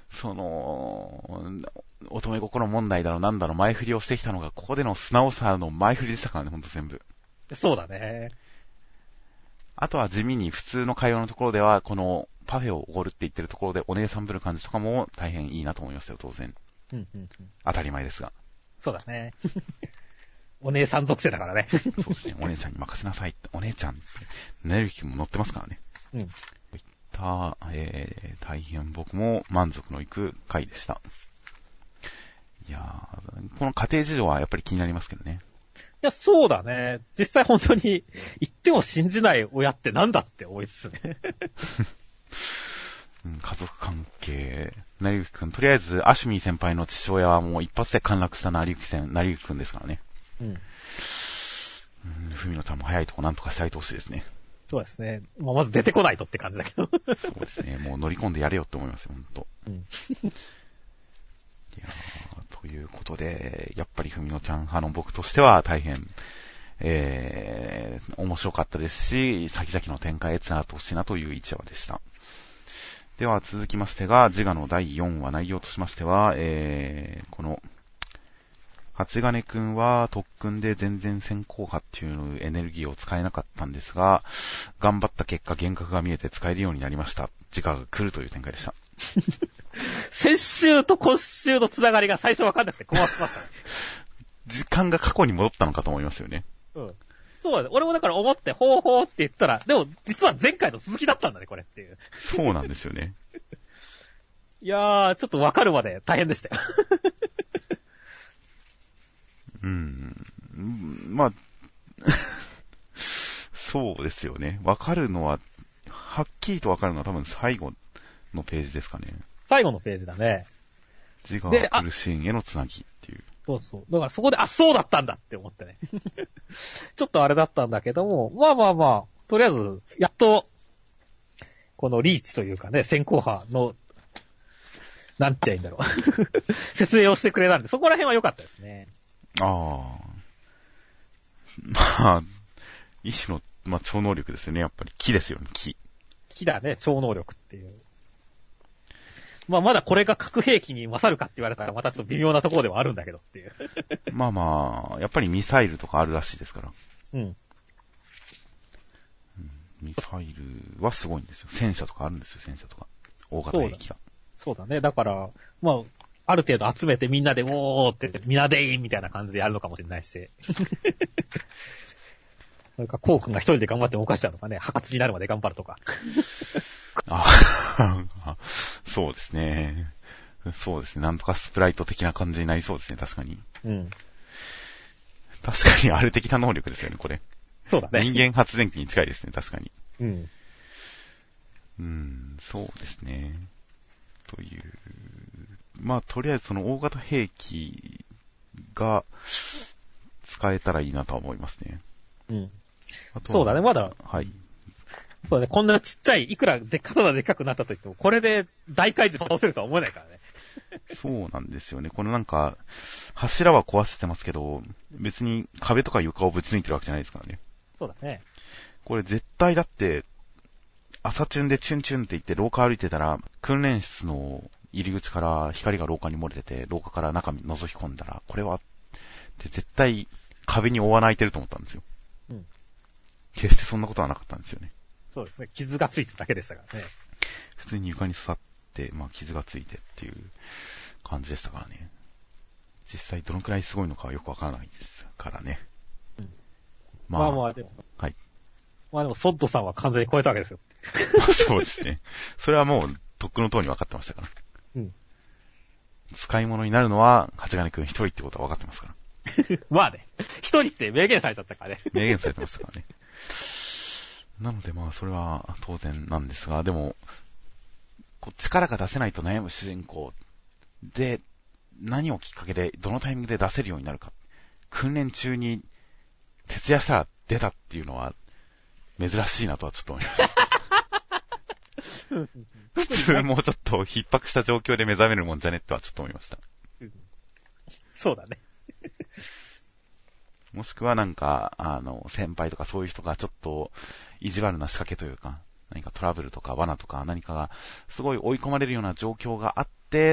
乙女心問題だろなんだろ前振りをしてきたのが、ここでの素直さの前振りでしたからね、ほんと全部。 そうだね。 あとは地味に普通の会話のところでは、このパフェをおごるって言ってるところでお姉さんぶる感じとかも大変いいなと思いましたよ、当然。 うんうんうん。 当たり前ですが。 そうだね。お姉さん属性だからね。 そうですね、お姉ちゃんに任せなさいって、お姉ちゃんって、ねるきも乗ってますからね。 うん。 大変僕も満足のいく回でした。いやー、この家庭事情はやっぱり気になりますけどね。 いや、そうだね。実際本当に言っても信じない親ってなんだって思いつつね。 家族関係。成幸くん、とりあえず、アシュミー先輩の父親はもう一発で陥落した成幸くんですからね。ふみのちゃんも早いとこなんとかしてあげてほしいですね。 そうですね。まず出てこないとって感じだけど。 そうですね。もう乗り込んでやれよって思いますよ、ほんと。いやー、ということで、やっぱりふみのちゃん派の僕としては大変、面白かったですし、先々の展開へつながってほしいなという一話でした。では続きましてが、自我の第4話、内容としましては、この、八金くんは特訓で全然先行派っていうエネルギーを使えなかったんですが、頑張った結果幻覚が見えて使えるようになりました。自我が来るという展開でした。 先週と今週のつながりが最初わかんなくて困ってましたね。 時間が過去に戻ったのかと思いますよね。 そうだね。俺もだから思って、ほうほうって言ったら、でも実は前回の続きだったんだね、これっていう。 そうなんですよね。 いやー、ちょっとわかるまで大変でしたよ。 まあ、そうですよね。わかるのは、はっきりとわかるのは多分最後のページですかね。 最後のページだね。 自我が来るシーンへのつなぎっていう。 そうそう。だからそこで、そうだったんだって思ってね。ちょっとあれだったんだけども、まあ、とりあえず、やっと、このリーチというかね、先行派の、なんて言うんだろう。説明をしてくれたんで、そこら辺は良かったですね。 まあ、一種の、超能力ですよね、やっぱり。木ですよね、木。 木だね、超能力っていう。まだこれが核兵器に勝るかって言われたらまたちょっと微妙なところではあるんだけどっていう。 やっぱりミサイルとかあるらしいですから。ミサイルはすごいんですよ。戦車とかあるんですよ、戦車とか。大型兵器が。 そうだね。だから、ある程度集めてみんなで、おーって言って、みんなでいいみたいな感じでやるのかもしれないし。なんか、コウ君が一人で頑張って動かしちゃうのかね。破活になるまで頑張るとか。 そうですね。そうですね。なんとかスプライト的な感じになりそうですね、確かに。確かにあれ的な能力ですよね、これ。 そうだね。 人間発電機に近いですね、確かに。そうですね。という。とりあえずその大型兵器が使えたらいいなとは思いますね。 そうだね、まだ。 はい。 そうだね、こんなちっちゃい、いくら刀でっかくなったと言っても、これで大怪獣倒せるとは思えないからね。 そうなんですよね。このなんか、柱は壊せてますけど、別に壁とか床をぶち抜いてるわけじゃないですからね。 そうだね。 これ絶対だって、朝チュンでチュンチュンって言って廊下歩いてたら、訓練室の入り口から光が廊下に漏れてて、廊下から中に覗き込んだら、これは、って絶対壁に覆わないてると思ったんですよ。決してそんなことはなかったんですよね。 そうですね。傷がついてるだけでしたからね。 普通に床に刺さって、傷がついてっていう感じでしたからね。実際どのくらいすごいのかはよくわからないですからね。 でも。 はい。 でも、ソッドさんは完全に超えたわけですよ。 そうですね。それはもう、とっくのとおりに分かってましたから。使い物になるのは、八金くん一人ってことは分かってますから。 一人って明言されちゃったからね。 明言されてましたからね。なのでそれは当然なんですが、でも、力が出せないと悩む主人公で、何をきっかけで、どのタイミングで出せるようになるか。訓練中に、徹夜したら出たっていうのは、珍しいなとはちょっと思います。普通もうちょっと逼迫した状況で目覚めるもんじゃねってはちょっと思いました。 そうだね。 もしくはなんか、先輩とかそういう人がちょっと意地悪な仕掛けというか、何かトラブルとか罠とか何かがすごい追い込まれるような状況があって、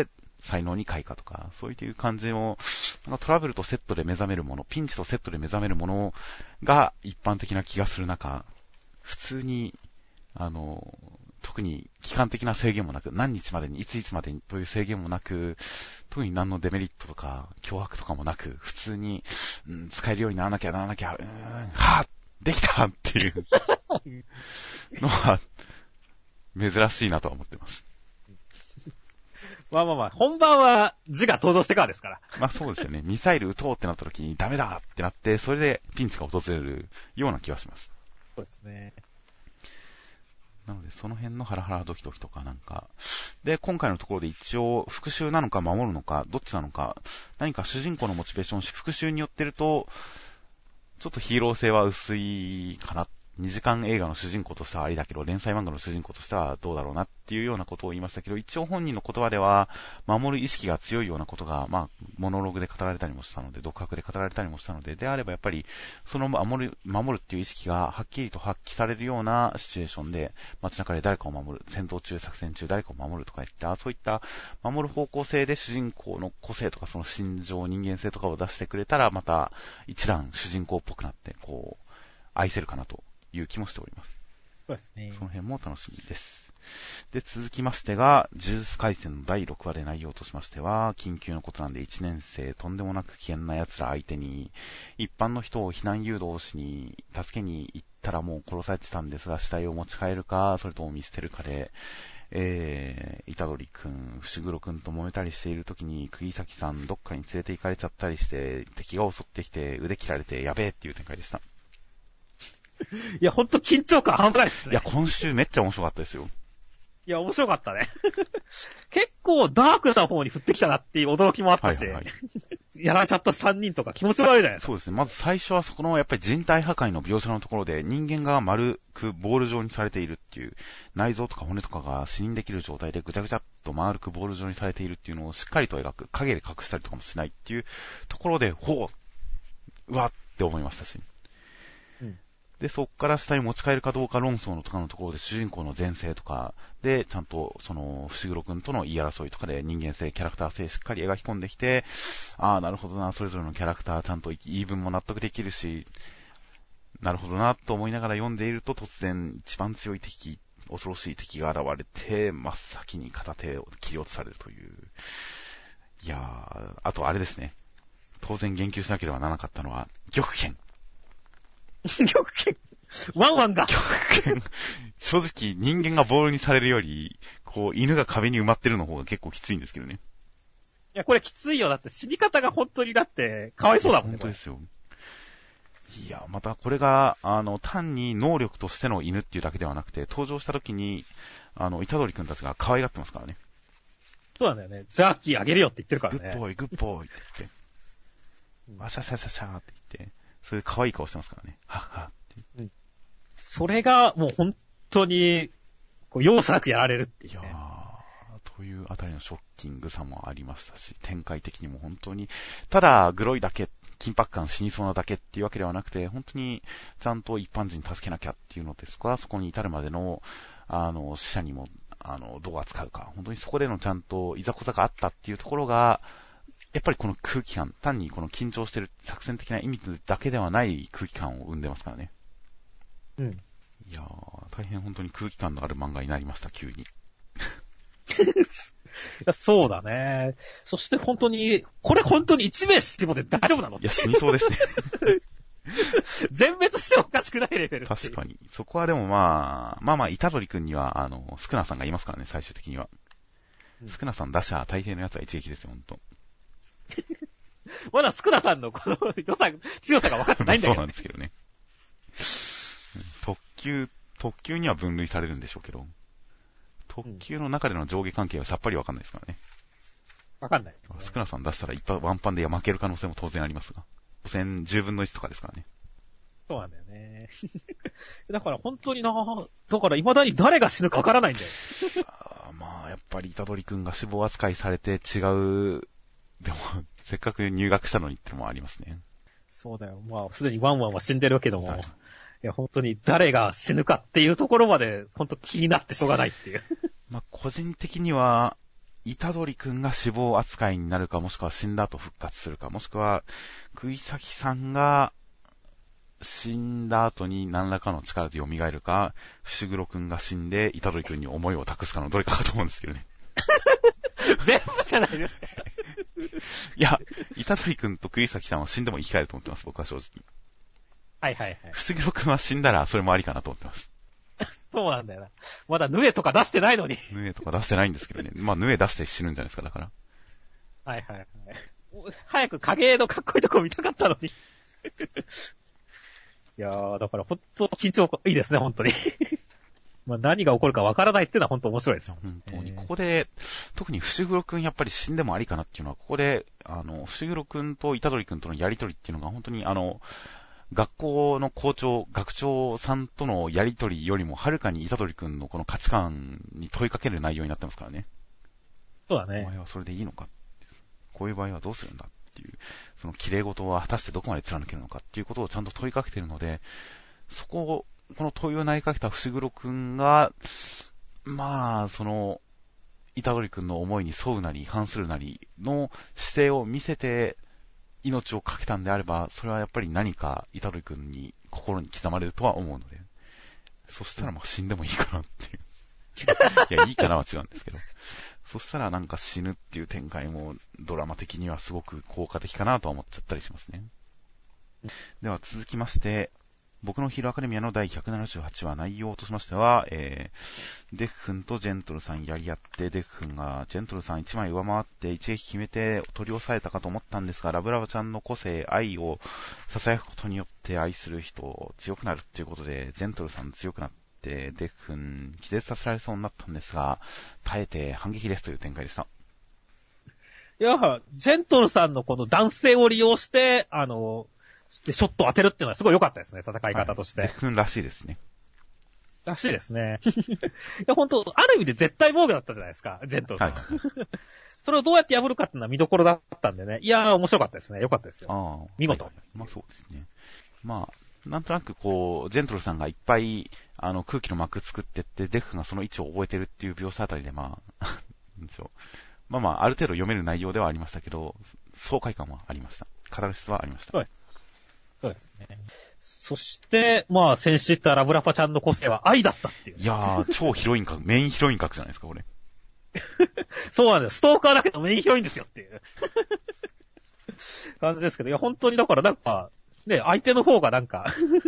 才能に開花とか、そういう感じの、なんかトラブルとセットで目覚めるもの、ピンチとセットで目覚めるものが一般的な気がする中、普通に、特に期間的な制限もなく、何日までに、いつまでにという制限もなく、特に何のデメリットとか、脅迫とかもなく、普通に、使えるようにならなきゃ、はぁできたっていうのは、珍しいなとは思ってます。 本番は字が登場してからですから。 そうですよね。ミサイル撃とうってなった時にダメだってなって、それでピンチが訪れるような気がします。 そうですね。 なので、その辺のハラハラドキドキとかなんか。で、今回のところで一応、復讐なのか守るのか、どっちなのか、何か主人公のモチベーション、復讐によってると、ちょっとヒーロー性は薄いかな。2時間映画の主人公としてはありだけど、連載漫画の主人公としてはどうだろうなっていうようなことを言いましたけど、一応本人の言葉では、守る意識が強いようなことが、モノローグで語られたりもしたので、独白で語られたりもしたので、であればやっぱり、その守るっていう意識がはっきりと発揮されるようなシチュエーションで、街中で誰かを守る、戦闘中、作戦中誰かを守るとかいった、そういった守る方向性で主人公の個性とかその心情、人間性とかを出してくれたら、また一段主人公っぽくなって、愛せるかなという気もしております。 そうですね。 その辺も楽しみです。で、続きましてが、呪術廻戦の第6話で内容としましては、緊急のことなんで1年生、とんでもなく危険な奴ら相手に、一般の人を避難誘導しに、助けに行ったらもう殺されてたんですが、死体を持ち帰るか、それとも見捨てるかで、虎杖くん、伏黒くんと揉めたりしているときに、釘崎さんどっかに連れて行かれちゃったりして、敵が襲ってきて、腕切られて、やべえっていう展開でした。 いや、ほんと緊張感半端ないですね。 いや、今週めっちゃ面白かったですよ。 いや、面白かったね。結構ダークな方に振ってきたなっていう驚きもあったし、やられちゃった3人とか気持ち悪いじゃないですか。 そうですね。まず最初はそこのやっぱり人体破壊の描写のところで人間が丸くボール状にされているっていう、内臓とか骨とかが死人できる状態でぐちゃぐちゃっと丸くボール状にされているっていうのをしっかりと描く、影で隠したりとかもしないっていうところで、うわって思いましたし。で、そこから下に持ち帰るかどうか論争のとかのところで主人公の前世とかで、ちゃんとその、伏黒くんとの言い争いとかで人間性、キャラクター性しっかり描き込んできて、なるほどな、それぞれのキャラクターちゃんと言い分も納得できるし、なるほどな、と思いながら読んでいると突然一番強い敵、恐ろしい敵が現れて、真っ先に片手を切り落とされるという。いやー、あとあれですね。当然言及しなければならなかったのは、玉剣。 玉剣ワンワンが玉剣正直人間がボールにされるより、犬が壁に埋まってるの方が結構きついんですけどね。 いや、これきついよ。だって死に方が本当にだって、かわいそうだもんね。 本当ですよ。いや、またこれが、単に能力としての犬っていうだけではなくて、登場した時に、虎杖くんたちが可愛がってますからね。 そうなんだよね。ジャーキーあげるよって言ってるからね。 グッボーイ、グッボーイって言って。わしゃしゃしゃしゃーって言って。それで可愛い顔してますからね。はっはって。 それがもう本当に、容赦なくやられるっていう、ね。 いやー、というあたりのショッキングさもありましたし、展開的にも本当に、ただ、グロいだけ、緊迫感死にそうなだけっていうわけではなくて、本当に、ちゃんと一般人助けなきゃっていうのですが、そこに至るまでの、死者にも、どう扱うか、本当にそこでのちゃんといざこざがあったっていうところが、やっぱりこの空気感、単にこの緊張してる作戦的な意味だけではない空気感を生んでますからね。 うん。 いやー、大変本当に空気感のある漫画になりました、急に。 そうだね。そして本当に、これ本当に1名死亡で大丈夫なの？ いや、死にそうですね。 全滅しておかしくないレベル。 確かに。そこはでもまあ、虎杖くんには、スクナさんがいますからね、最終的には。スクナさん打者大変なやつは一撃ですよ、ほんと。 まだスクナさんのこの強さが分かってないんだけど、ね。 そうなんですけどね。特急には分類されるんでしょうけど、特急の中での上下関係はさっぱり分かんないですからね。 分かんない、ね。 スクナさん出したらワンパンで負ける可能性も当然ありますが。5戦10分の1とかですからね。 そうなんだよね。だから本当にだから未だに誰が死ぬか分からないんだよ。 まあ、やっぱり虎杖くんが死亡扱いされて違う、でも、せっかく入学したのにってのもありますね。 そうだよ。まあ、すでにワンワンは死んでるけども、はい、いや、本当に誰が死ぬかっていうところまで、本当気になってしょうがないっていう。 まあ、個人的には、虎杖くんが死亡扱いになるか、もしくは死んだ後復活するか、もしくは、釘崎さんが死んだ後に何らかの力で蘇るか、伏黒くんが死んで虎杖くんに思いを託すかのどれかかと思うんですけどね。 全部じゃないですか。 いや、虎杖くんと釘崎さんは死んでも生き返ると思ってます、僕は正直。 はいはいはい。 伏黒くんは死んだらそれもありかなと思ってます。 そうなんだよな。まだヌエとか出してないのに。 ヌエとか出してないんですけどね。まあ、ヌエ出して死ぬんじゃないですか、だから。 はいはいはい。早く影のかっこいいとこ見たかったのに。いやー、だからほんと緊張いいですね、ほんとに。 まあ何が起こるかわからないっていうのは本当面白いですよ。 本当に。ここで、特に伏黒くんやっぱり死んでもありかなっていうのは、ここで、伏黒くんと虎杖くんとのやりとりっていうのが本当に学校の校長、学長さんとのやりとりよりもはるかに虎杖くんのこの価値観に問いかける内容になってますからね。 そうだね。 お前はそれでいいのか、こういう場合はどうするんだっていう、その綺麗事は果たしてどこまで貫けるのかっていうことをちゃんと問いかけているので、そこを、この問いを投げかけた伏黒くんが、まあ、その、虎杖くんの思いに沿うなり反するなりの姿勢を見せて命をかけたんであれば、それはやっぱり何か虎杖くんに心に刻まれるとは思うので、そしたらまあ死んでもいいかなっていう。いや、いいかなは違うんですけど。そしたらなんか死ぬっていう展開もドラマ的にはすごく効果的かなとは思っちゃったりしますね。では続きまして、僕のヒーローアカデミアの第178話内容としましては、デフ君とジェントルさんやり合って、デフ君がジェントルさん1枚上回って一撃決めて取り押さえたかと思ったんですが、ラブラブちゃんの個性、愛を囁くことによって愛する人強くなるっていうことで、ジェントルさん強くなって、デフ君気絶させられそうになったんですが、耐えて反撃ですという展開でした。 いや、ジェントルさんのこの男性を利用して、ショットを当てるっていうのはすごい良かったですね、戦い方として。 デフ君らしいですね。 らしいですね。いや、本当ある意味で絶対防御だったじゃないですか、ジェントルさん。はい、それをどうやって破るかっていうのは見どころだったんでね。いやー、面白かったですね。良かったですよ。見事。 はい、まあそうですね。まあ、なんとなくこう、ジェントルさんがいっぱい、空気の膜作ってって、デフがその位置を覚えてるっていう描写あたりで、まあ、まあ、ある程度読める内容ではありましたけど、爽快感はありました。カタルシスはありました。 そうですね。そして、まあ、先週言ったラブラパちゃんの個性は愛だったっていう。 いやー、超ヒロイン格、メインヒロイン格じゃないですか、これ。 そうなんです。ストーカーだけどメインヒロインですよっていう感じですけど、いや、本当にだからなんか、ね、相手の方がなんか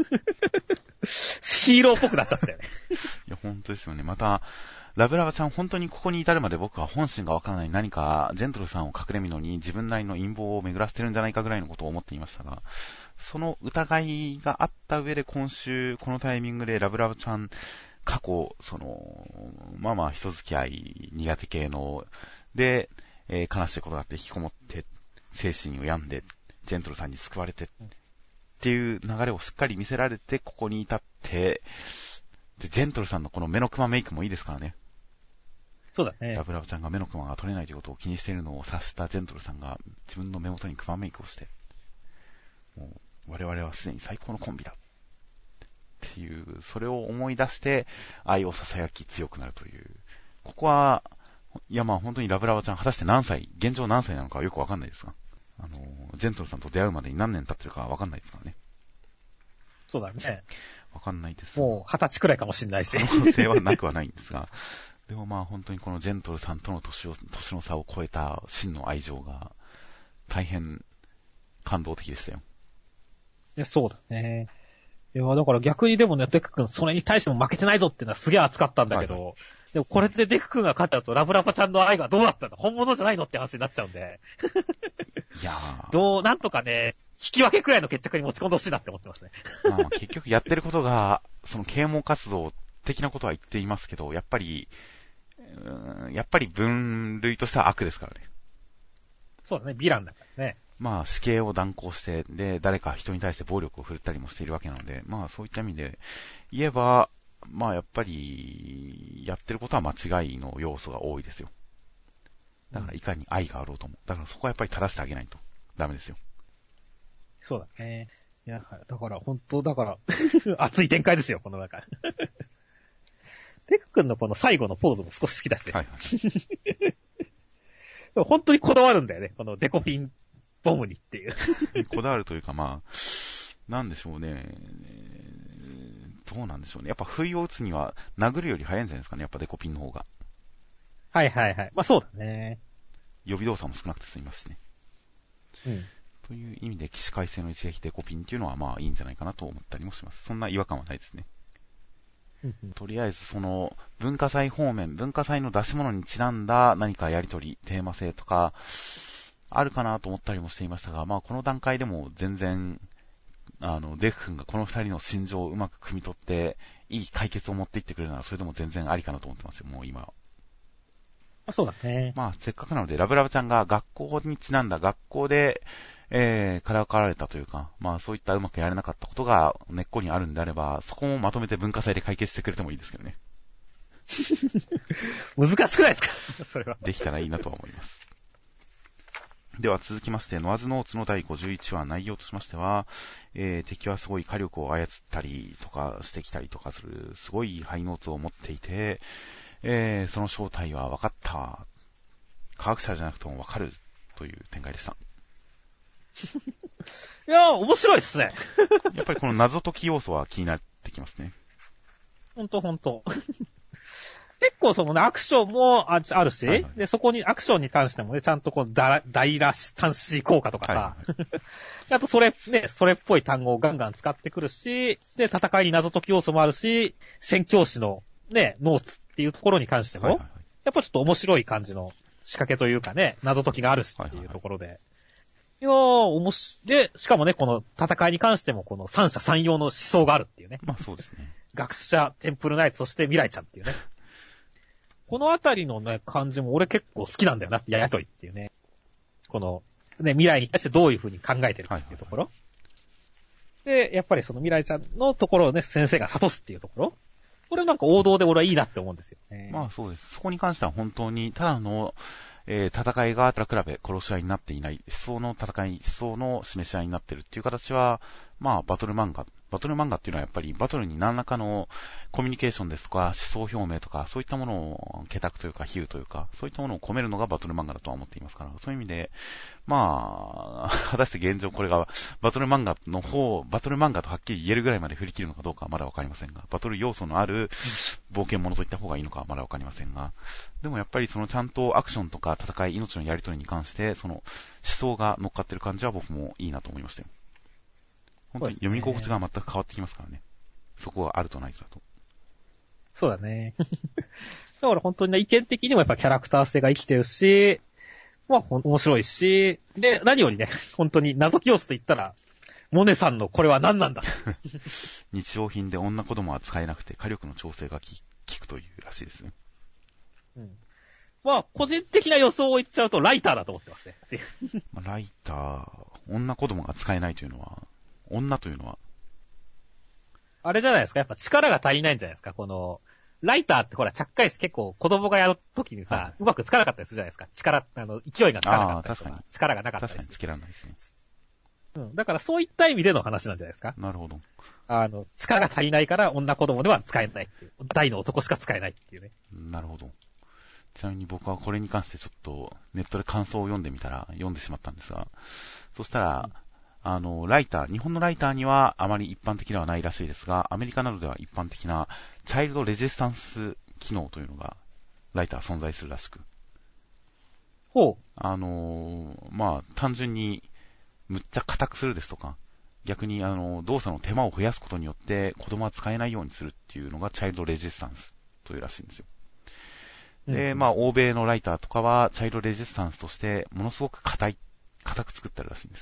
ヒーローっぽくなっちゃったよね。 いや、本当ですよね。また、ラブラバちゃん本当にここに至るまで僕は本心がわからない何かジェントルさんを隠れみのに自分なりの陰謀を巡らせてるんじゃないかぐらいのことを思っていましたが、その疑いがあった上で今週このタイミングでラブラバちゃん過去、まあ人付き合い苦手系ので、悲しいことがあって引きこもって精神を病んでジェントルさんに救われてっていう流れをしっかり見せられてここに至ってでジェントルさんのこの目のクマメイクもいいですからね。 そうだね。 ラブラブちゃんが目のクマが取れないということを気にしているのを察したジェントルさんが自分の目元にクマメイクをして、もう我々はすでに最高のコンビだっていう、それを思い出して愛を囁き強くなるという。ここは、いやまあ本当にラブラブちゃん果たして現状何歳なのかはよくわかんないですが、ジェントルさんと出会うまでに何年経ってるかはわかんないですからね。 そうだね。 わかんないです。 もう20歳くらいかもしれないし。 可能性はなくはないんですが、でもまあ本当にこのジェントルさんとの年の差を超えた真の愛情が大変感動的でしたよ。 いや、そうだね。いや、だから逆にでもね、デク君それに対しても負けてないぞっていうのはすげえ熱かったんだけど、はいはい、でもこれでデク君が勝っちゃうとラブラパちゃんの愛がどうなったんだ本物じゃないのって話になっちゃうんで。 いやー。 なんとかね、引き分けくらいの決着に持ち込んでほしいなって思ってますね。 まあ結局やってることが、その啓蒙活動的なことは言っていますけど、やっぱり分類としては悪ですからね。 そうだね、ヴィランだからね。 まあ死刑を断行して、で、誰か人に対して暴力を振るったりもしているわけなので、まあそういった意味で言えば、まあやっぱり、やってることは間違いの要素が多いですよ。だからいかに愛があろうとも。だからそこはやっぱり正してあげないとダメですよ。 そうだね。いや、だから本当熱い展開ですよ、この中。テク君のこの最後のポーズも少し好きだしね。はいはい。でも本当にこだわるんだよね、このデコピンボムにっていう。 こだわるというかまあ、なんでしょうね。どうなんでしょうね。やっぱ不意を打つには殴るより早いんじゃないですかね、やっぱデコピンの方が。 はいはいはい。まあそうだね。 予備動作も少なくて済みますしね。 うん。 という意味で、起死回生の一撃デコピンっていうのはまあいいんじゃないかなと思ったりもします。そんな違和感はないですね。とりあえずその文化祭方面、文化祭の出し物にちなんだ何かやりとり、テーマ性とかあるかなと思ったりもしていましたが、まあこの段階でも全然デク君がこの二人の心情をうまく汲み取って、いい解決を持っていってくれるなら、それでも全然ありかなと思ってますよ、もう今は。 そうだね。 まあ、せっかくなので、ラブラブちゃんが学校にちなんだ学校で、からかわれたというか、まあそういったうまくやれなかったことが根っこにあるんであれば、そこもまとめて文化祭で解決してくれてもいいですけどね。 難しくないですかそれは。 できたらいいなとは思います。では続きまして、ノアズノーツの第51話内容としましては、敵はすごい火力を操ったりとかしてきたりとかする、すごいハイノーツを持っていて、その正体は分かった。科学者じゃなくても分かるという展開でした。 いやー、面白いっすね。 やっぱりこの謎解き要素は気になってきますね。 ほんと。結構そのね、アクションもあるし、はいはい、で、そこにアクションに関してもね、ちゃんとこう、大端子効果とかさ、はいはい、ちゃんとそれっぽい単語をガンガン使ってくるし、で、戦いに謎解き要素もあるし、宣教師のね、ノーツっていうところに関しても、はいはいはい、やっぱちょっと面白い感じの仕掛けというかね、謎解きがあるしっていうところで。はいはいはい、で、しかもね、この戦いに関しても、この三者三様の思想があるっていうね。 まあそうですね。 学者、テンプルナイツ、そして未来ちゃんっていうね。このあたりのね、感じも俺結構好きなんだよなって、ややといっていうね。この、ね、未来に対してどういう風に考えてるかっていうところ。はいはいはい、で、やっぱりその未来ちゃんのところをね、先生が諭すっていうところ。これなんか王道で俺はいいなって思うんですよね。 まあそうです。そこに関しては本当に、ただの、戦いが比べ殺し合いになっていない、思想の戦い、思想の示し合いになっているっていう形は、まあバトル漫画っていうのはやっぱりバトルに何らかのコミュニケーションですとか思想表明とかそういったものを結託というか比喩というかそういったものを込めるのがバトル漫画だとは思っていますから、そういう意味でまあ果たして現状これがバトル漫画とはっきり言えるぐらいまで振り切るのかどうかはまだわかりませんが、バトル要素のある冒険物といった方がいいのかはまだわかりませんが、でもやっぱりそのちゃんとアクションとか戦い、命のやり取りに関してその思想が乗っかってる感じは僕もいいなと思いましたよ。本当に読み心地が全く変わってきますからね。そこがあるとないとだと。 そうだね。だから本当にね、意見的にもやっぱキャラクター性が生きてるし、まあ面白いし、で、何よりね、本当に謎解き要素と言ったら、モネさんのこれは何なんだ日用品で女子供は使えなくて火力の調整が効くというらしいですね。 うん。まあ、個人的な予想を言っちゃうとライターだと思ってますね。 まあ、ライター、女子供が使えないというのは、女というのはあれじゃないですか、やっぱ力が足りないんじゃないですか、この、ライターってほら、ちゃっかりし結構子供がやるときにさ、はい、うまくつかなかったりするじゃないですか。勢いがつかなかったりとか、力がなかったりして。 確かにつけられないですね。 うん。だからそういった意味での話なんじゃないですか。 なるほど。 力が足りないから女子供では使えないっていう。大の男しか使えないっていうね。 なるほど。ちなみに僕はこれに関してちょっとネットで感想を読んでしまったんですが、そしたら、ライター、日本のライターにはあまり一般的ではないらしいですが、アメリカなどでは一般的なチャイルドレジスタンス機能というのが、ライター存在するらしく。 ほう。 まあ、単純に、むっちゃ硬くするですとか、逆に動作の手間を増やすことによって子供は使えないようにするっていうのがチャイルドレジスタンスというらしいんですよ。で、まあ、欧米のライターとかはチャイルドレジスタンスとしてものすごく硬く作ってるらしいんです。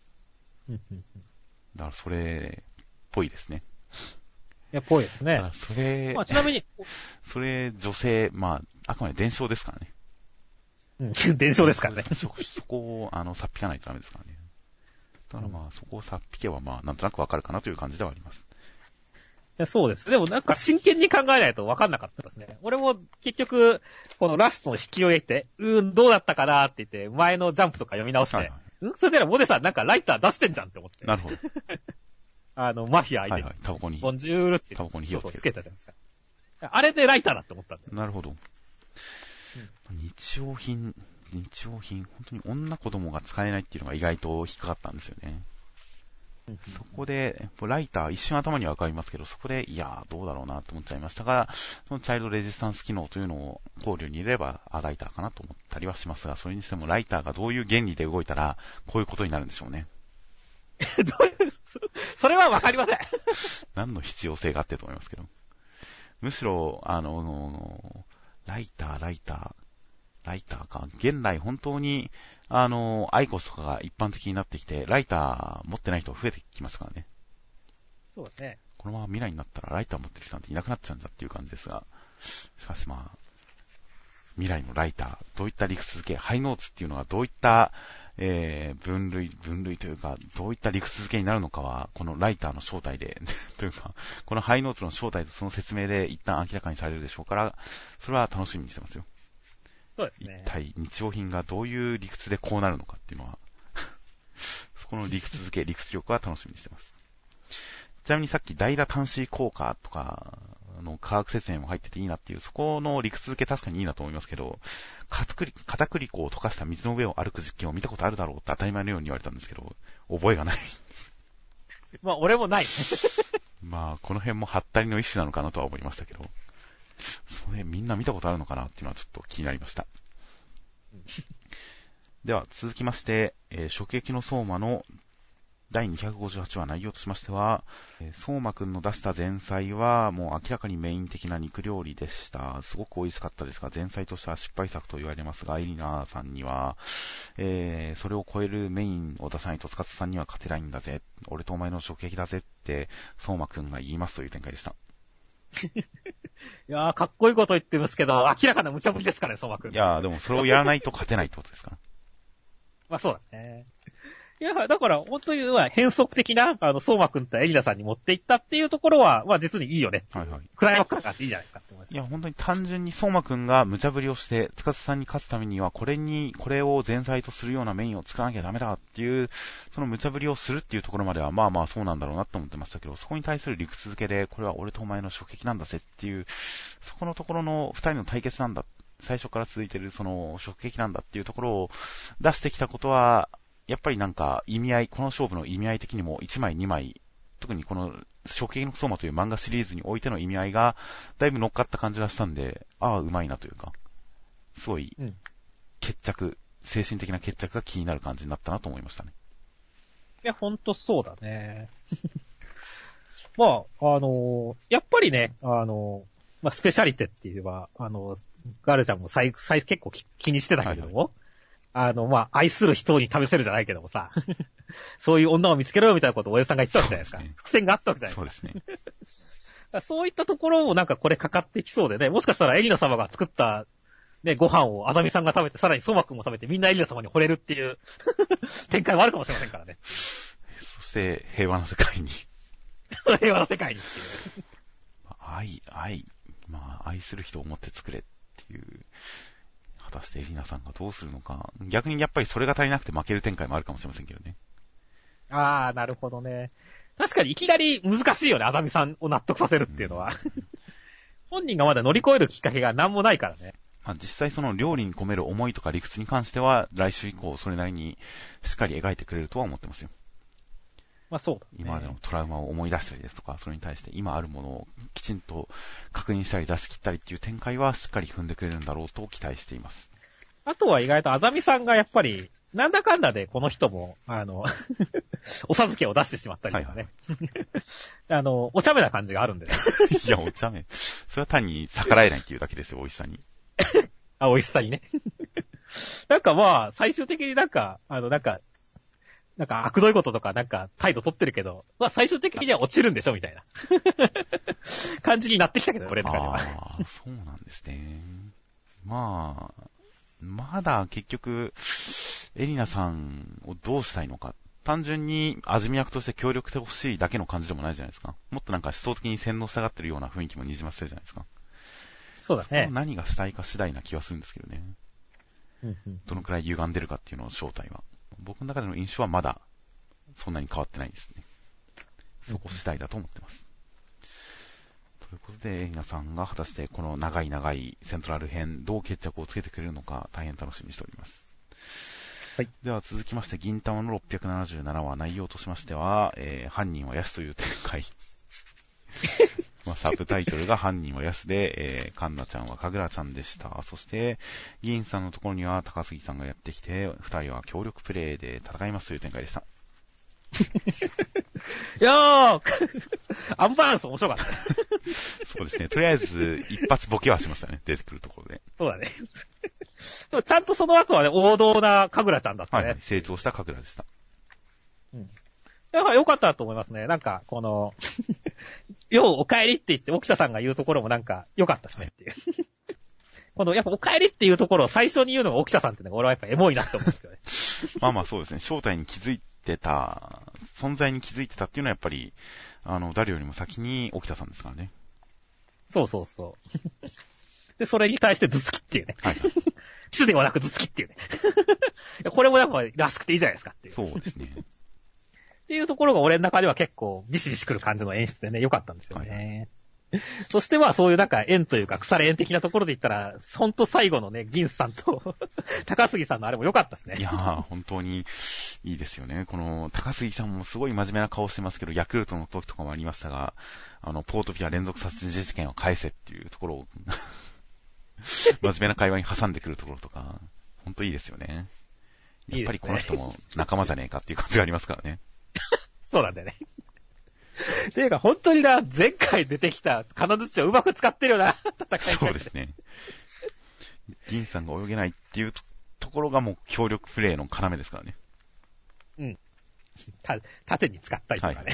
だからそれっぽいですね。 いや、ぽいですね。 だからまあ、ちなみに、 それ女性、まあ、あくまで伝承ですからね。 うん、伝承ですからね。 そこをさっぴかないとダメですからね。だからまあ、そこをさっぴけばまあ、なんとなくわかるかなという感じではあります。 いや、そうです。でもなんか真剣に考えないとわかんなかったですね。俺も結局、このラストの引きを得て、どうだったかなって言って、前のジャンプとか読み直して、はいはい、それでモネさんなんかライター出してんじゃんって思って。 なるほど。 マフィア相手に。 はいはい、タバコに。 ボンジュールって。 タバコに火をつけたじゃないですか。あれでライターだって思ったんだよ。 なるほど。日用品、本当に女子供が使えないっていうのが意外と引っかかったんですよね。そこで、ライター、一瞬頭には浮かびますけど、そこで、いやー、どうだろうなと思っちゃいましたが、そのチャイルドレジスタンス機能というのを考慮に入れれば、ライターかなと思ったりはしますが、それにしてもライターがどういう原理で動いたら、こういうことになるんでしょうね。 どういう、それはわかりません。 何の必要性があってと思いますけど。むしろ、ライターか。現代本当に、アイコスとかが一般的になってきて、ライター持ってない人が増えてきますからね。 そうだね。 このまま未来になったらライター持ってる人なんていなくなっちゃうんだっていう感じですが、しかしまあ、未来のライター、どういった理屈付け、ハイノーツっていうのがどういった、分類というか、どういった理屈付けになるのかは、このライターの正体で、というか、このハイノーツの正体とその説明で一旦明らかにされるでしょうから、それは楽しみにしてますよ。 そうですね。 一体日用品がどういう理屈でこうなるのかっていうのは、そこの理屈付け、理屈力は楽しみにしてます。ちなみにさっき代打端子効果とかの科学説明も入ってていいなっていう、そこの理屈付け確かにいいなと思いますけど、片栗粉を溶かした水の上を歩く実験を見たことあるだろうって当たり前のように言われたんですけど、覚えがない。 まあ、俺もない。 まあ、この辺もハッタリの一種なのかなとは思いましたけど、それみんな見たことあるのかなっていうのはちょっと気になりました。では、続きまして、食撃の相馬の第258話内容としましては、相馬くんの出した前菜はもう明らかにメイン的な肉料理でした。すごく美味しかったですが、前菜としては失敗作と言われますが、エリナさんには、それを超えるメインを出さないと塚津さんには勝てないんだぜ。俺とお前の食撃だぜって相馬くんが言いますという展開でした。 いやー、かっこいいこと言ってますけど、明らかな無茶ぶりですからね、相馬くん。 いやー、でもそれをやらないと勝てないってことですから。 まあそうだね。いや、だから、本当に、変則的な、相馬くんとエリナさんに持っていったっていうところは、まあ実にいいよね。 はいはい。 クライマックスがあっていいじゃないですかって思いました。 いや、本当に単純に相馬くんが無茶ぶりをして、塚津さんに勝つためには、これを前菜とするようなメインを作らなきゃダメだっていう、その無茶ぶりをするっていうところまでは、まあまあそうなんだろうなって思ってましたけど、そこに対する理屈付けで、これは俺とお前の食撃なんだぜっていう、そこのところの二人の対決なんだ。最初から続いてるその食撃なんだっていうところを出してきたことは、やっぱりなんか意味合い、この勝負の意味合い的にも1枚2枚、特にこの食撃の相馬という漫画シリーズにおいての意味合いがだいぶ乗っかった感じがしたんで、ああ、うまいなというか、すごい精神的な決着が気になる感じになったなと思いましたね。 いや、ほんとそうだね。まあ、やっぱりね、まあ、スペシャリテって言えば、ガルちゃんも結構気にしてたけれども、まあ、愛する人に試せるじゃないけどもさ、そういう女を見つけろよみたいなことをおやさんが言ってたわけじゃないですか。すね、伏線があったわけじゃないですか。 そうですね。そういったところもなんかこれかかってきそうでね、もしかしたらエリナ様が作った、ね、ご飯をアザミさんが食べて、さらにソマくんも食べて、みんなエリナ様に惚れるっていう展開もあるかもしれませんからね。 そして平和な世界に。 平和な世界にっていう。 愛する人を思って作れっていう。果たしてエリナさんがどうするのか。逆にやっぱりそれが足りなくて負ける展開もあるかもしれませんけどね。 ああ、なるほどね。確かにいきなり難しいよね、あざみさんを納得させるっていうのは。本人がまだ乗り越えるきっかけが何もないからね。 まあ、実際その料理に込める思いとか理屈に関しては、来週以降それなりにしっかり描いてくれるとは思ってますよ。 まあそうだね。 今までのトラウマを思い出したりですとか、それに対して今あるものをきちんと確認したり出し切ったりっていう展開はしっかり踏んでくれるんだろうと期待しています。 あとは意外とあざみさんがやっぱり、なんだかんだでこの人も、お授けを出してしまったりとかね。はいはい、お茶目な感じがあるんでね。 いや、お茶目。それは単に逆らえないっていうだけですよ、美味しさに。 あ、美味しさにね。なんかまあ、最終的になんか悪どいこととかなんか態度取ってるけど、まあ最終的には落ちるんでしょみたいな感じになってきたけど、俺の中では。 ああ、そうなんですね。まあ、まだ結局、エリナさんをどうしたいのか。単純に味見役として協力してほしいだけの感じでもないじゃないですか。もっとなんか思想的に洗脳したがってるような雰囲気もにじませてるじゃないですか。 そうだね。 何がしたいか次第な気はするんですけどね。 うんうん、 どのくらい歪んでるかっていうのの正体は。僕の中での印象はまだそんなに変わってないですね。そこ次第だと思ってます。ということで、エリナさんが果たしてこの長いセントラル編、どう決着をつけてくれるのか大変楽しみにしております。はい。では続きまして、銀玉の677話、内容としましては、犯人はヤスという展開。サブタイトルが犯人はヤスで、カンナちゃんはカグラちゃんでした。そして、銀さんのところには高杉さんがやってきて、二人は協力プレイで戦いますという展開でした。 いやーアンバランス面白かった。 そうですね。とりあえず、一発ボケはしましたね。出てくるところで。 そうだね。でもちゃんとその後はね、王道なカグラちゃんだったね。 はい、成長したカグラでした。 うん。 やっぱ良かったと思いますね。なんか、この、ようお帰りって言って沖田さんが言うところもなんか良かったしねっていう。この、やっぱお帰りっていうところを最初に言うのが沖田さんっていうのが俺はやっぱエモいなって思うんですよね。 まあまあそうですね。正体に気づいてた、存在に気づいてたっていうのはやっぱり、誰よりも先に沖田さんですからね。 そうそうそう。で、それに対して頭突きっていうね。 はい。 キスではなく頭突きっていうね。これもやっぱらしくていいじゃないですかっていう。 そうですね。 っていうところが俺の中では結構ビシビシ来る感じの演出でね、良かったんですよね。はい、そしてまあそういうなんか縁というか腐れ縁的なところで言ったら、ほんと最後のね、銀さんと高杉さんのあれも良かったしね。 いやー、本当にいいですよね。この高杉さんもすごい真面目な顔してますけど、ヤクルトの時とかもありましたが、ポートピア連続殺人事件を返せっていうところを、真面目な会話に挟んでくるところとか、本当いいですよね。やっぱりこの人も仲間じゃねえかっていう感じがありますからね。 そうなんだよね。ていうか本当にな、前回出てきた金槌をうまく使ってるよな、戦い。 そうですね。銀さんが泳げないっていうところがもう協力プレイの要ですからね。 うん。縦に使ったりとかね。はい、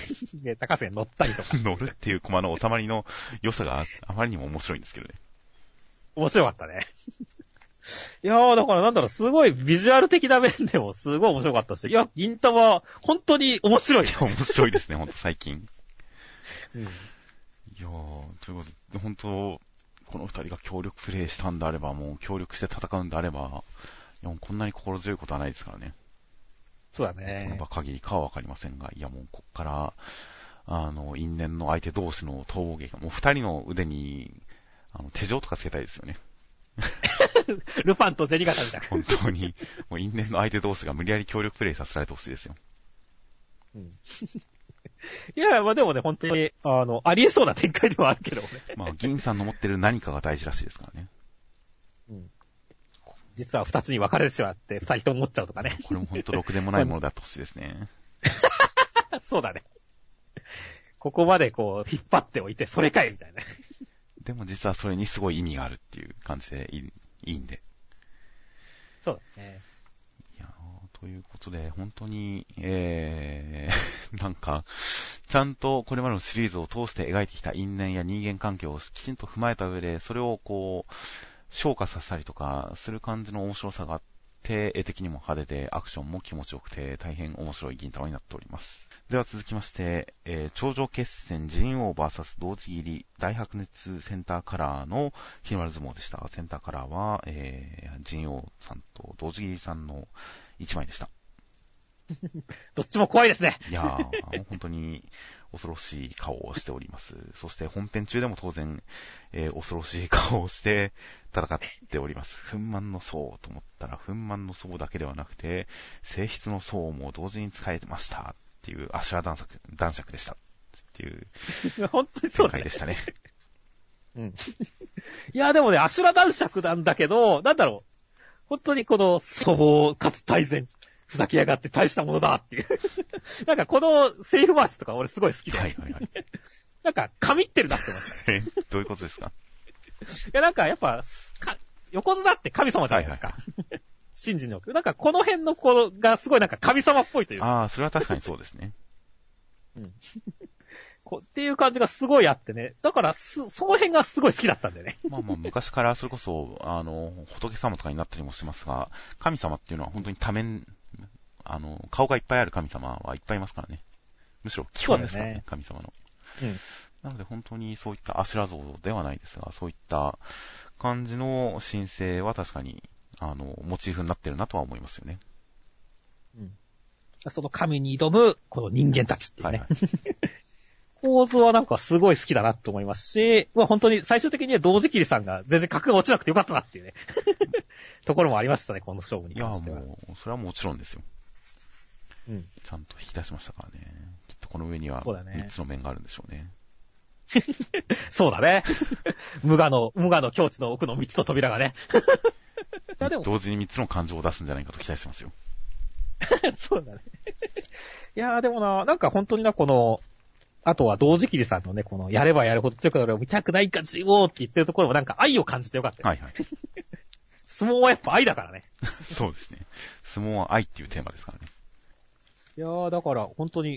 で高瀬が乗ったりとか。 乗るっていう駒の収まりの良さがあまりにも面白いんですけどね。 面白かったね。いやー、だからなんだろう、すごいビジュアル的な面でもすごい面白かったし、いや、銀玉、本当に面白い。 いや、面白いですね、本当最近。 うん、いやー、ということで、本当、この二人が協力プレイしたんであれば、もう協力して戦うんであれば、いや、こんなに心強いことはないですからね。 そうだね。 この場限りかはわかりませんが、いや、もうこっから、因縁の相手同士の逃亡劇が、もう二人の腕に、手錠とかつけたいですよね。 ルパンと銭形みたいな。 本当に、もう因縁の相手同士が無理やり協力プレイさせられてほしいですよ。 うん。いや、まあでもね、本当に、ありえそうな展開ではあるけどね。 まあ、銀さんの持ってる何かが大事らしいですからね。 うん。実は二つに分かれてしまって、二人とも持っちゃうとかね。 これも本当ろくでもないものであってほしいですね。 そうだね。ここまでこう、引っ張っておいて、それかいみたいな。 でも実はそれにすごい意味があるっていう感じでいいんで。 そうだね。 いやということで、本当に、なんか、ちゃんとこれまでのシリーズを通して描いてきた因縁や人間関係をきちんと踏まえた上で、それをこう、昇華させたりとかする感じの面白さがあって、絵的にも派手で、アクションも気持ちよくて、大変面白い銀玉になっております。では続きまして、頂上決戦、陣王 VS 同時切り、大白熱センターカラーの日の丸相撲でした。センターカラーは、陣王さんと同時切りさんの1枚でした。 どっちも怖いですね。 いやー、本当に恐ろしい顔をしております。そして本編中でも当然、恐ろしい顔をして戦っております。憤懣の層と思ったら、憤懣の層だけではなくて、性質の層も同時に使えてました。っていうアシュラ男爵でしたっていう本当にそうだ、 ね、展開でしたね。 うん。いやでもね、アシュラ男爵なんだけど、なんだろう。本当にこの、粗暴かつ大然、ふざけやがって大したものだっていう。なんかこのセーフ回しとか俺すごい好きで。 はいはいはい。 なんか、神ってるなって思った。 どういうことですか？ いやなんかやっぱ、横綱って神様じゃないですか。はいはい、信じの。なんかこの辺の子がすごいなんか神様っぽいというか。 ああ、それは確かにそうですね。 うん。っていう感じがすごいあってね。だから、その辺がすごい好きだったんでね。 まあまあ昔からそれこそ、仏様とかになったりもしてますが、神様っていうのは本当に多面、顔がいっぱいある神様はいっぱいいますからね。むしろ基本ですからね、神様の。 うん。 なので本当にそういったアシュラ像ではないですが、そういった感じの神聖は確かに、モチーフになってるなとは思いますよね。 うん。その神に挑む、この人間たちっていうね。 はいはい構図はなんかすごい好きだなと思いますし、まあ本当に最終的には同時切りさんが全然格が落ちなくてよかったなっていうね。ところもありましたね、この勝負に関しては。 いやもう、それはもちろんですよ。 うん。 ちゃんと引き出しましたからね。きっとこの上には3つの面があるんでしょうね。 そうだね。無我の境地の奥の3つの扉がね。 同時に3つの感情を出すんじゃないかと期待してますよ。 そうだね。いやーでもなんか本当にこの、あとは同時切りさんのね、この、やればやるほど強くなるを見たくないかじおーって言ってるところもなんか愛を感じてよかったよ。 はいはい。 相撲はやっぱ愛だからね。 そうですね。相撲は愛っていうテーマですからね。 いやーだから本当に、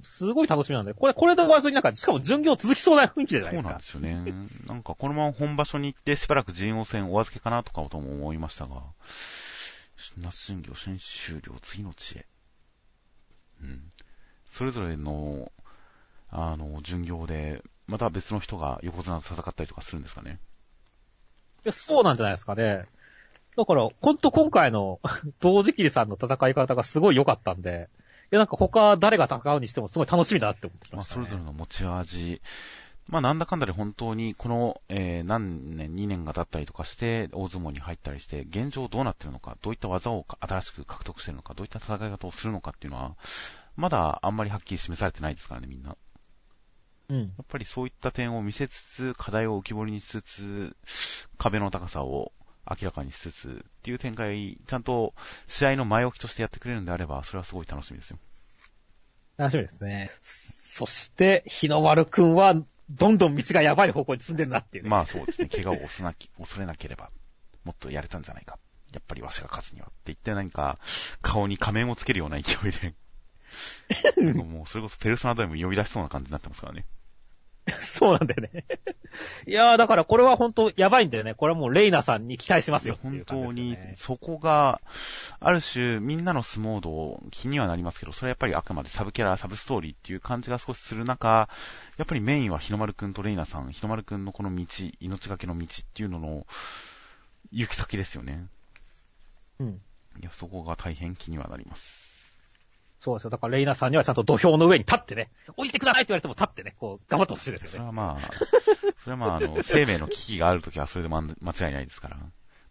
すごい楽しみなんで、これで終わらずになんか、しかも巡業続きそうな雰囲気じゃないですか。 そうなんですよね。なんかこのまま本場所に行ってしばらく陣王戦お預けかなとかとも思いましたが、夏巡業、新終了、次の地へ。うん。それぞれの、巡業で、また別の人が横綱と戦ったりとかするんですかね。 そうなんじゃないですかね。だから、ほんと今回の同時切さんの戦い方がすごい良かったんで、なんか他誰が戦うにしてもすごい楽しみだなって思ってきましたね。 それぞれの持ち味、なんだかんだで本当にこの、何年、2年が経ったりとかして、大相撲に入ったりして、現状どうなってるのか、どういった技を新しく獲得してるのか、どういった戦い方をするのかっていうのは、まだあんまりはっきり示されてないですからね、みんな。 うん。 やっぱりそういった点を見せつつ、課題を浮き彫りにしつつ、壁の高さを明らかにしつつ、っていう展開、ちゃんと試合の前置きとしてやってくれるんであれば、それはすごい楽しみですよ。 楽しみですね。そして、日の丸くんは、どんどん道がやばい方向に進んでるなっていうね。 そうですね。怪我を恐れなければ、もっとやれたんじゃないか。やっぱりわしが勝つには。って言って何か、顔に仮面をつけるような勢いで。もうそれこそペルソナドーム呼び出しそうな感じになってますからね。 そうなんだよね。いやー、だからこれは本当やばいんだよね。これはもうレイナさんに期待しますよっていう感じですよね。 本当に、そこが、ある種、みんなの相撲道、気にはなりますけど、それはやっぱりあくまでサブキャラ、サブストーリーっていう感じが少しする中、やっぱりメインは日の丸くんとレイナさん、日の丸くんのこの道、命がけの道っていうのの、行き先ですよね。 うん。 いや、そこが大変気にはなります。 そうですよ。だからレイナさんにはちゃんと土俵の上に立ってね、降りてくださいって言われても立ってね、こう、頑張ってほしいですよね。 それは生命の危機があるときはそれで間違いないですから。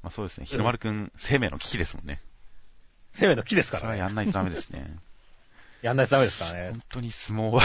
そうですね。日の丸くん、生命の危機ですもんね。 生命の木ですからね。 それはやんないとダメですね。 やんないとダメですからね。 本当に相撲は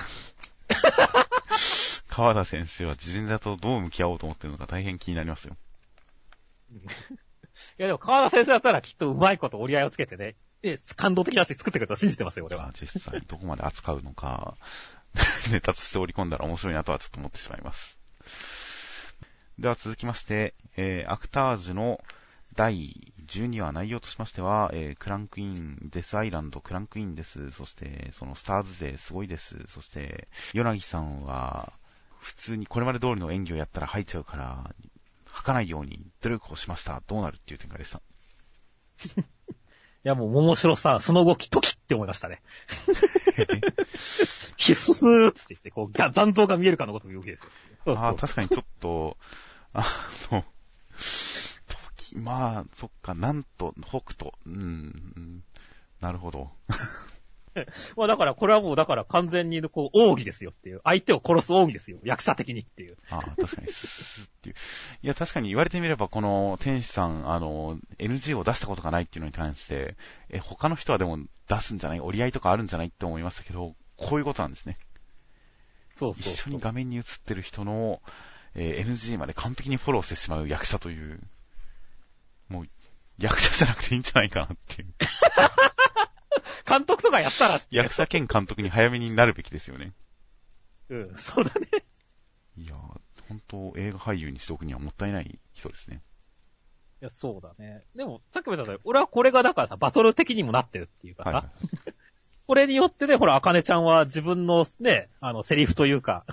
川田先生は自陣だとどう向き合おうと思ってるのか大変気になりますよ。 いやでも川田先生だったらきっとうまいこと折り合いをつけてね、感動的だし作ってくれると信じてますよ、俺は。 実際どこまで扱うのか、ネタとして織り込んだら面白いなとはちょっと思ってしまいます。では続きまして、アクタージュの第12話内容としましては、クランクイン、デスアイランドクランクインです。そして、そのスターズ勢すごいです。そして、柳さんは、普通にこれまで通りの演技をやったら吐いちゃうから、吐かないように努力をしました。どうなるっていう展開でした。 いやもう、桃城さん、その動き、トキって思いましたね。ヒッスーって言って、こう、残像が見えるかのごとく動きですよ。そうそう。 確かにちょっと、そっか、なんと、北斗、なるほど。 だから、これはもう、だから完全に、こう、奥義ですよっていう。相手を殺す奥義ですよ。役者的にっていう。 確かに、っていう。いや、確かに言われてみれば、この、天使さん、NG を出したことがないっていうのに関して、他の人はでも出すんじゃない、折り合いとかあるんじゃないって思いましたけど、こういうことなんですね。 そう。一緒に画面に映ってる人の、NG まで完璧にフォローしてしまう役者という、もう、役者じゃなくていいんじゃないかなっていう。 監督とかやったら役者兼監督に早めになるべきですよね。 そうだね。 いや、本当映画俳優にしておくにはもったいない人ですね。 いや、そうだね。でも、さっきも言ったように、俺はこれがだからさ、バトル的にもなってるっていうかさ、これによってね、ほら、あかねちゃんは自分のね、セリフというか、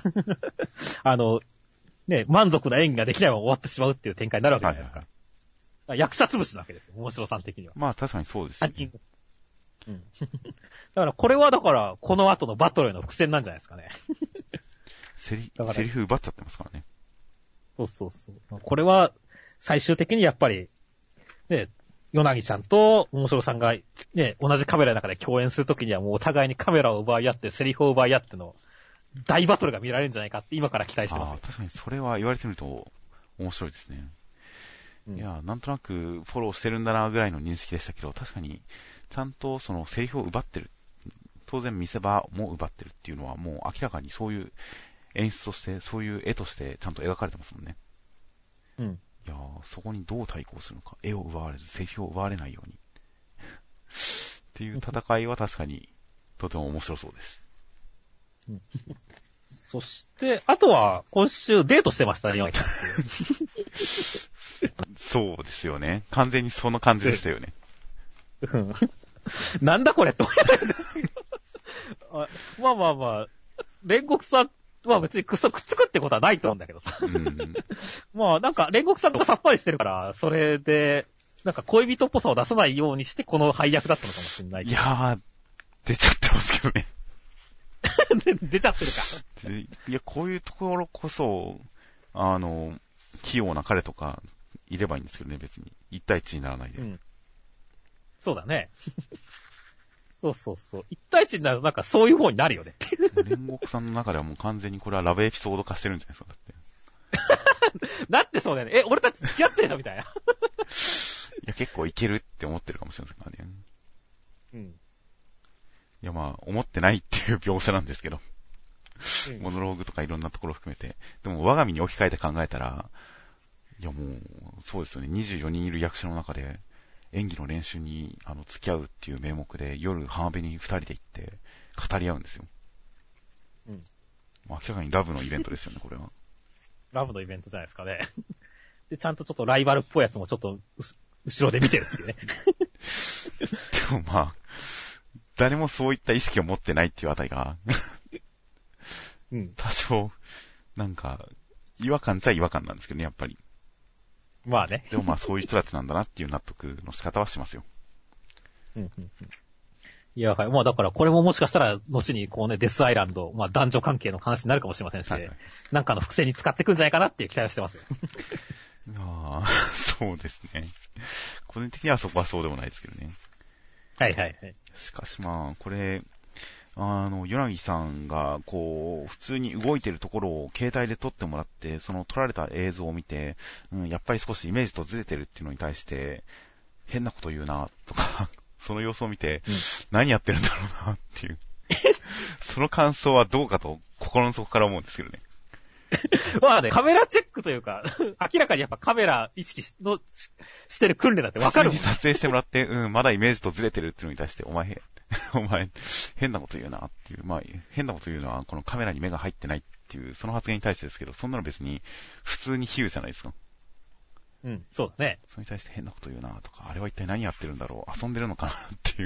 満足な演技ができないまま終わってしまうっていう展開になるわけじゃないですか。役者潰しなわけですよ、面白さん的には。 確かにそうですよね。 だからこれはだからこの後のバトルへの伏線なんじゃないですかね。 セリフ奪っちゃってますからね。 そう。これは最終的にやっぱりね、柳ちゃんと桃城さんがね、同じカメラの中で共演するときにはもうお互いにカメラを奪い合ってセリフを奪い合っての大バトルが見られるんじゃないかって今から期待してますよ。 確かにそれは言われてみると面白いですね。いや、なんとなくフォローしてるんだなぐらいの認識でしたけど、確かにちゃんとそのセリフを奪ってる。当然見せ場も奪ってるっていうのはもう明らかにそういう演出として、そういう絵としてちゃんと描かれてますもんね。いや、そこにどう対抗するのか。絵を奪われず、セリフを奪われないように。っていう戦いは確かにとても面白そうです。 そして、あとは今週デートしてましたね、 そうですよね。完全にその感じでしたよね。 なんだこれって思いながらまあまあまあ、煉獄さんは別にくっつくってことはないと思うんだけどさ。まあなんか煉獄さんがさっぱりしてるから、それで、なんか恋人っぽさを出さないようにしてこの配役だったのかもしれないけど。 いやー、出ちゃってますけどね。 出ちゃってるか。 いや、こういうところこそ、器用な彼とかいればいいんですけどね、別に。一対一にならないで。 うん。そうだね。そうそうそう。一対一になるとなんかそういう方になるよねっていう。 煉獄さんの中ではもう完全にこれはラブエピソード化してるんじゃないですか、だって。 だってそうだよね。俺たち付き合ってるでしょみたいな。 いや、結構いけるって思ってるかもしれませんからね。 うん。 いや、まあ、思ってないっていう描写なんですけど。モノローグとかいろんなところ含めて。でも、我が身に置き換えて考えたら、いやもう、そうですよね。24人いる役者の中で、演技の練習に付き合うっていう名目で夜浜辺に2人で行って語り合うんですよ。 うん。 明らかにラブのイベントですよね、これは。 ラブのイベントじゃないですかね。で、ちゃんとちょっとライバルっぽいやつもちょっと後ろで見てるっていうね。 でもまあ、誰もそういった意識を持ってないっていうあたりが、 うん。 多少、なんか、違和感っちゃ違和感なんですけどね、やっぱり。 まあね。 でもまあそういう人たちなんだなっていう納得の仕方はしますよ。 うんうんうん。いや、はい。まあだからこれももしかしたら、後にこうね、デスアイランド、まあ男女関係の話になるかもしれませんし、 はいはい、 なんかの伏線に使ってくんじゃないかなっていう期待をしてますよ。 ああ、そうですね。個人的にはそこはそうでもないですけどね。 はいはいはい。 しかしまあ、これ、ヨナギさんが、こう、普通に動いてるところを携帯で撮ってもらって、その撮られた映像を見て、やっぱり少しイメージとずれてるっていうのに対して、変なこと言うな、とか、その様子を見て、何やってるんだろうな、っていう。その感想はどうかと、心の底から思うんですけどね。 まあね、カメラチェックというか、明らかにやっぱカメラ意識してる訓練だってわかるもん。 普通に撮影してもらって、まだイメージとずれてるっていうのに対して、お前、変なこと言うなっていう、まあ、変なこと言うのは、このカメラに目が入ってないっていう、その発言に対してですけど、そんなの別に、普通に比喩じゃないですか。 うん、そうだね。 それに対して変なこと言うなとか、あれは一体何やってるんだろう、遊んでるのかなっていう。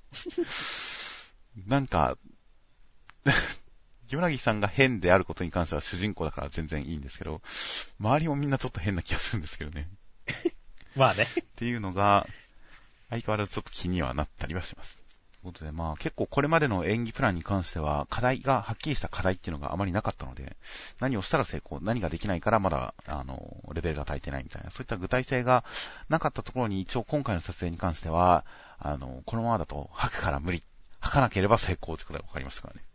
なんか、ヨナギさんが変であることに関しては主人公だから全然いいんですけど、周りもみんなちょっと変な気がするんですけどね。 まあね。 っていうのが、相変わらずちょっと気にはなったりはします。ということで、まあ結構これまでの演技プランに関しては、はっきりした課題っていうのがあまりなかったので、何をしたら成功、何ができないからまだ、レベルが足りてないみたいな、そういった具体性がなかったところに一応今回の撮影に関しては、このままだと吐くから無理、吐かなければ成功ってことが分かりましたからね。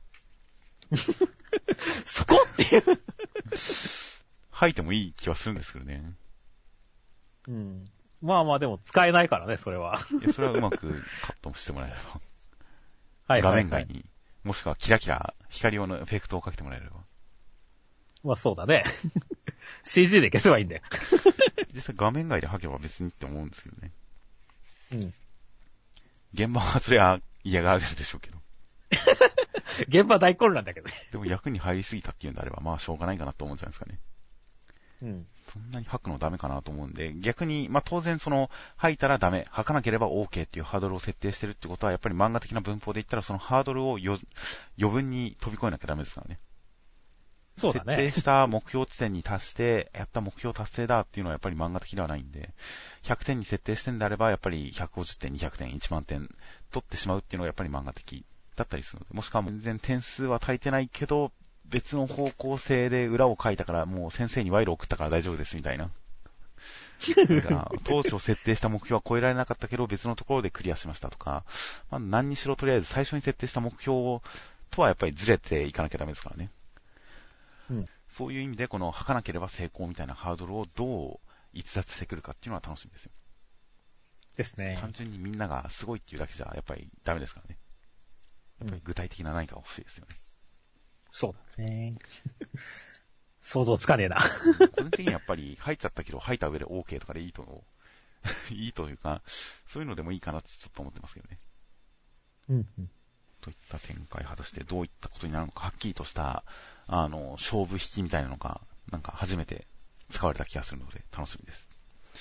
そこっていう吐いてもいい気はするんですけどね。 うん。まあまあでも使えないからね、それは。 いや、それはうまくカットもしてもらえれば。 はいはい、はい。 画面外に、もしくはキラキラ光のエフェクトをかけてもらえれば。 まあそうだね。CG で消せばいいんだよ。 実際画面外で吐けば別にって思うんですけどね。 うん。 現場はそれは嫌がられるでしょうけど。 現場大混乱だけどね。 でも役に入りすぎたっていうんであれば、まあしょうがないかなと思うんじゃないですかね。 うん。 そんなに吐くのダメかなと思うんで、逆に、まあ当然吐いたらダメ、吐かなければ OK っていうハードルを設定してるってことは、やっぱり漫画的な文法で言ったらそのハードルを余分に飛び越えなきゃダメですからね。 そうだね。 設定した目標地点に達して、やった目標達成だっていうのはやっぱり漫画的ではないんで、100点に設定してんであれば、やっぱり150点、200点、1万点取ってしまうっていうのがやっぱり漫画的だったりするので、もしくは全然点数は足りてないけど、別の方向性で裏を書いたから、もう先生に賄賂送ったから大丈夫ですみたいな。だから当初設定した目標は超えられなかったけど、別のところでクリアしましたとか、まあ、何にしろとりあえず最初に設定した目標とはやっぱりずれていかなきゃダメですからね。 うん、 そういう意味で、この吐かなければ成功みたいなハードルをどう逸脱してくるかっていうのは楽しみですよ。 ですね。 単純にみんながすごいっていうだけじゃやっぱりダメですからね。やっぱり具体的な何かが欲しいですよね。 そうだね。想像つかねえな。 個人的にはやっぱり吐いちゃったけど吐いた上で OK とかでいいといいというか、そういうのでもいいかなってちょっと思ってますけどね。 うんうん。 といった展開、果たしてどういったことになるのか、はっきりとした勝負引きみたいなのがなんか初めて使われた気がするので楽しみです。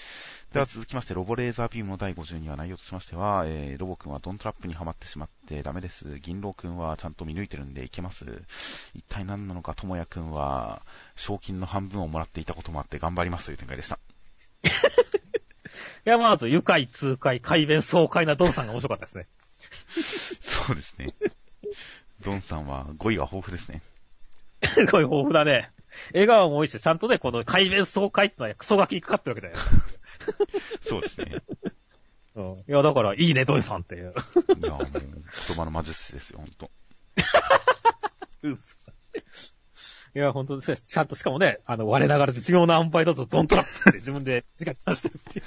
では続きまして、ロボレーザービームの第52話内容としましては、ロボくんはドントラップにはまってしまってダメです。銀狼くんはちゃんと見抜いてるんでいけます。一体何なのか、ともやくんは賞金の半分をもらっていたこともあって頑張りますという展開でした。 いや、まず、愉快、痛快、快弁、爽快なドンさんが面白かったですね。 そうですね。ドンさんは語彙が豊富ですね。 すごい豊富だね。笑顔も多いし、ちゃんとね、この快弁爽快ってのはクソガキにかかってるわけじゃないですか。 そうですね。 うん。いや、だから、いいね、ドンさんっていう。 いや、もう、言葉の魔術師ですよ、ほんと。 いや、ほんとですね。ちゃんとしかもね、我ながら絶妙な塩梅だとドントラップって自分で自画自賛してるっていう。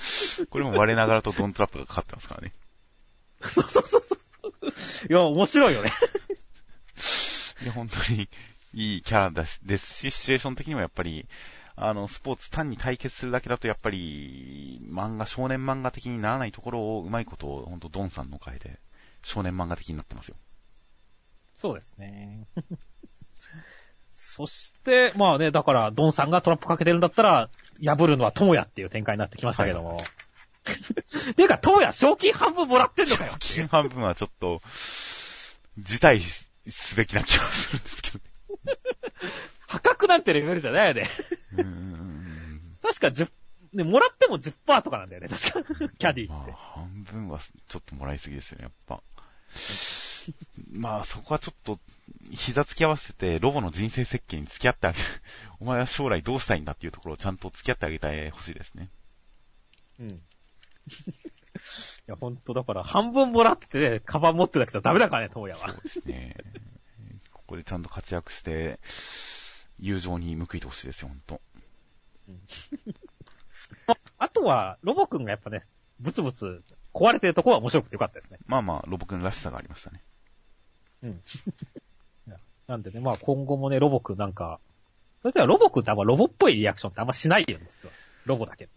これも我ながらとドントラップがかかってますからね。 そうそうそうそう。いや、面白いよね。 いや、本当にいいキャラですし、シチュエーション的にもやっぱり、スポーツ単に対決するだけだとやっぱり、少年漫画的にならないところをうまいことを、ほんとドンさんのおかげで、少年漫画的になってますよ。 そうですね。そして、まあね、だから、ドンさんがトラップかけてるんだったら、破るのはトモヤっていう展開になってきましたけども。ていうか、トモヤ賞金半分もらってんのかよ。 賞金半分はちょっと、辞退すべきな気がするんですけどね。 破格なんてレベルじゃないよね。確か10、ね、もらっても 10% とかなんだよね、確か。キャディって。 半分はちょっともらいすぎですよね、やっぱ。まあ、そこはちょっと、膝つき合わせて、ロボの人生設計に付き合ってあげる。お前は将来どうしたいんだっていうところをちゃんと付き合ってあげてほしいですね。 うん。いや、ほんと、だから、半分もらって、カバン持ってなくちゃダメだからね、トモヤは。 そうですね。ここでちゃんと活躍して、友情に報いてほしいですよ、ほんと。 うん、あとは、ロボくんがやっぱね、ブツブツ壊れてるところは面白くてよかったですね。 まあまあ、ロボくんらしさがありましたね。 うん。なんでね、まあ今後もね、ロボくんなんか、それではロボくんってあんまロボっぽいリアクションってあんましないよね、実は。ロボだけ。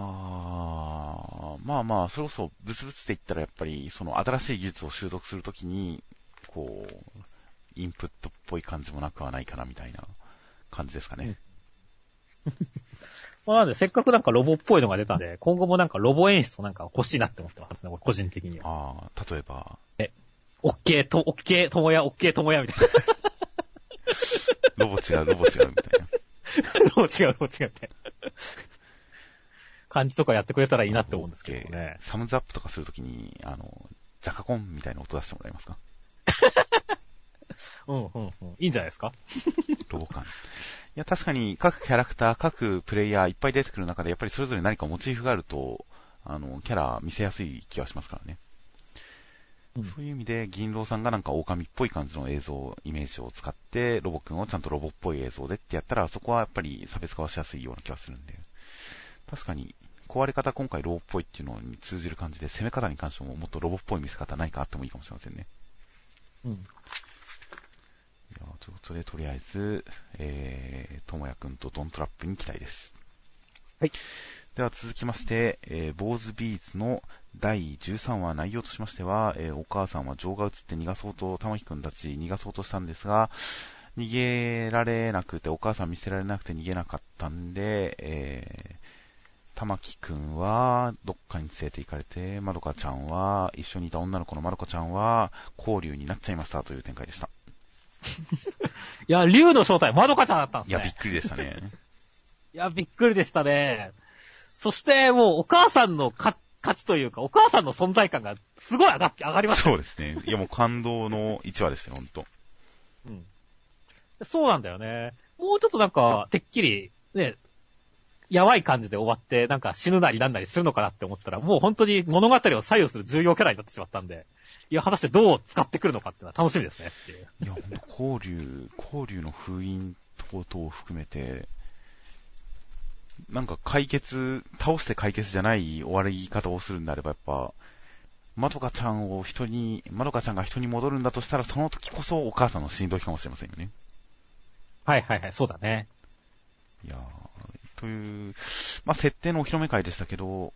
まあまあ、それこそ、ブツブツって言ったらやっぱり、その新しい技術を習得するときに、こう、インプットっぽい感じもなくはないかな、みたいな感じですかね。 うん、まあなんで、せっかくなんかロボっぽいのが出たんで、今後もなんかロボ演出なんか欲しいなって思ってますね、個人的には。 例えば。 オッケーともや、オッケーともや、みたいな。 ロボ違うみたいな。ロボ違うみたいな。 感じとかやってくれたらいいなって思うんですけどね。 サムズアップとかするときに、ジャカコンみたいな音出してもらえますか？ いいんじゃないですか？ ロボ感。いや、確かに各キャラクター、各プレイヤーいっぱい出てくる中で、やっぱりそれぞれ何かモチーフがあると、キャラ見せやすい気がしますからね。うん、そういう意味で、銀狼さんがなんか狼っぽい感じの映像、イメージを使って、ロボくんをちゃんとロボっぽい映像でってやったら、そこはやっぱり差別化はしやすいような気がするんで。確かに、壊れ方今回ロボっぽいっていうのに通じる感じで、攻め方に関してももっとロボっぽい見せ方何かあってもいいかもしれませんね。うん。いやということで、とりあえず、ともやくんとドントラップに期待です。はい。では続きまして、坊主ビーズの第13話内容としましては、お母さんは情が移って逃がそうと、玉木くんたち逃がそうとしたんですが、逃げられなくて、お母さん見せられなくて逃げなかったんで、玉木くんはどっかに連れて行かれて、まどかちゃんは、一緒にいた女の子のまどかちゃんは、交流になっちゃいましたという展開でした。 いや、竜の正体、まどかちゃんだったんですね。 いや、びっくりでしたね。 いや、びっくりでしたね。そして、もう、お母さんの価値というか、お母さんの存在感がすごい上がりました。 そうですね。いや、もう感動の1話でしたよ、ほんと。 うん。そうなんだよね。もうちょっとなんか、てっきり、ね、やばい感じで終わって、なんか死ぬなりなんなりするのかなって思ったら、もう本当に物語を左右する重要キャラになってしまったんで、いや、果たしてどう使ってくるのかっていうのは楽しみですねっていう。 いや、ほんと、交流の封印等々を含めて、なんか倒して解決じゃない終わり方をするんであれば、やっぱ、まどかちゃんが人に戻るんだとしたら、その時こそお母さんのしんどいかもしれませんよね。 はいはいはい、そうだね。 いやー、という、まあ、設定のお披露目会でしたけど、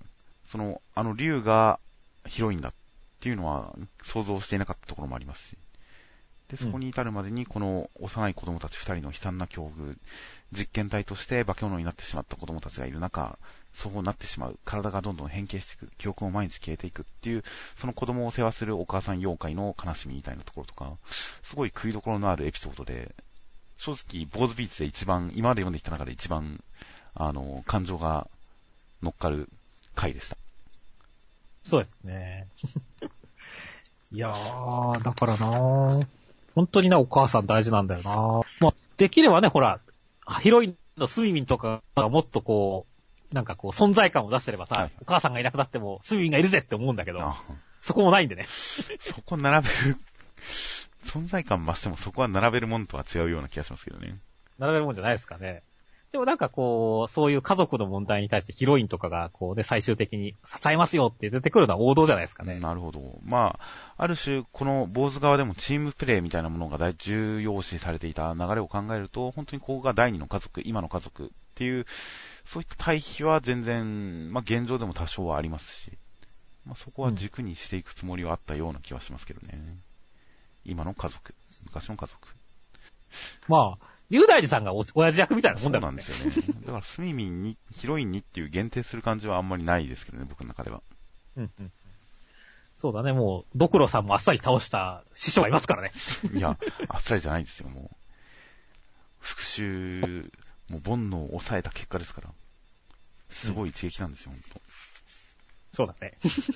竜がヒロインだっていうのは想像していなかったところもありますし、 で、そこに至るまでにこの幼い子供たち2人の悲惨な境遇、実験体として化け物になってしまった子供たちがいる中、そうなってしまう、体がどんどん変形していく、記憶も毎日消えていくっていう、その子供を世話するお母さん妖怪の悲しみみたいなところとか、すごい食いどころのあるエピソードで、正直、坊主ビーツで一番、今まで読んできた中で一番、感情が乗っかる回でした。 そうですね。いやー、だからなー、本当にな、お母さん大事なんだよな。まあ、できればね、ほら、ヒロインのスミミンとかがもっとこう、なんかこう、存在感を出してればさ、はい、お母さんがいなくなっても、スミミンがいるぜって思うんだけど、そこもないんでね。 そこ並べる、存在感増してもそこは並べるものとは違うような気がしますけどね。 並べるもんじゃないですかね。でもなんかこう、そういう家族の問題に対してヒロインとかがこうね、最終的に支えますよって出てくるのは王道じゃないですかね。 なるほど。まあ、ある種、この坊主側でもチームプレーみたいなものが大重要視されていた流れを考えると、本当にここが第二の家族、今の家族っていう、そういった対比は全然、まあ現状でも多少はありますし、まあそこは軸にしていくつもりはあったような気はしますけどね。今の家族、昔の家族。 まあ、龍大寺さんが親父役みたいなもんだもんね。 そうなんですよね。だからスミミンに、ヒロインにっていう限定する感じはあんまりないですけどね、僕の中では。 うんうん。そうだね、もう、ドクロさんもあっさり倒した師匠がいますからね。 いや、あっさりじゃないですよ、もう。復讐、もう煩悩を抑えた結果ですから。すごい一撃なんですよ、ほんと。 そうだね。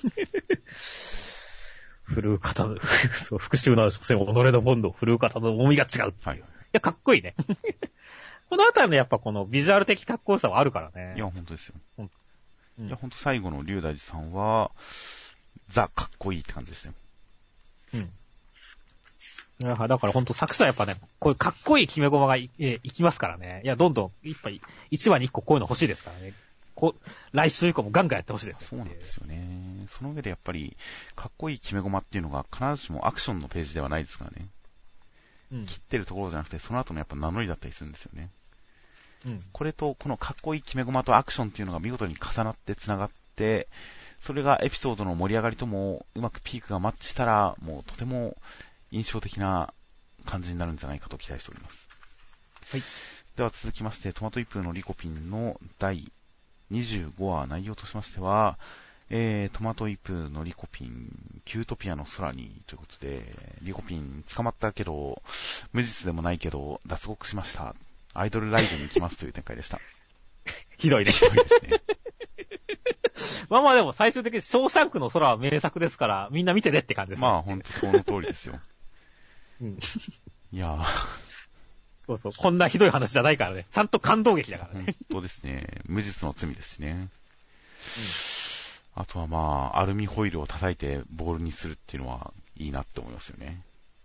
振るう方の、復讐の所詮、己の煩悩を振るう方の重みが違う。はい。いや、かっこいいね。このあたりのやっぱこのビジュアル的かっこよさはあるからね。 いや、ほんとですよ。うん、いや、ほんと最後の龍大寺さんは、ザ・かっこいいって感じですよ。 うん。だからほんと作者はやっぱね、こういうかっこいい決め駒がいきますからね。いや、どんどん、1話に1個こういうの欲しいですからね。来週以降もガンガンやってほしいです。 そうなんですよね。その上でやっぱり、かっこいい決め駒っていうのが必ずしもアクションのページではないですからね。うん、切ってるところじゃなくて、その後のやっぱ名乗りだったりするんですよね。うん、これと、このかっこいい決め駒とアクションっていうのが見事に重なって繋がって、それがエピソードの盛り上がりともうまくピークがマッチしたら、もうとても印象的な感じになるんじゃないかと期待しております。はい。では続きまして、トマトイプのリコピンの第25話内容としましては、トマトイプのリコピン、キュートピアの空にということで、リコピン捕まったけど、無実でもないけど、脱獄しました。アイドルライブに行きますという展開でした。 ひどいね。 ひどいですね。 まあまあでも最終的にショーシャンクの空は名作ですから、みんな見てねって感じですね。 まあほんとその通りですよ。うん。いやー。 そうそう。こんなひどい話じゃないからね。ちゃんと感動劇だからね。 本当ですね。無実の罪ですしね。うん。あとはまあ、アルミホイルを叩いてボールにするっていうのはいいなって思いますよね。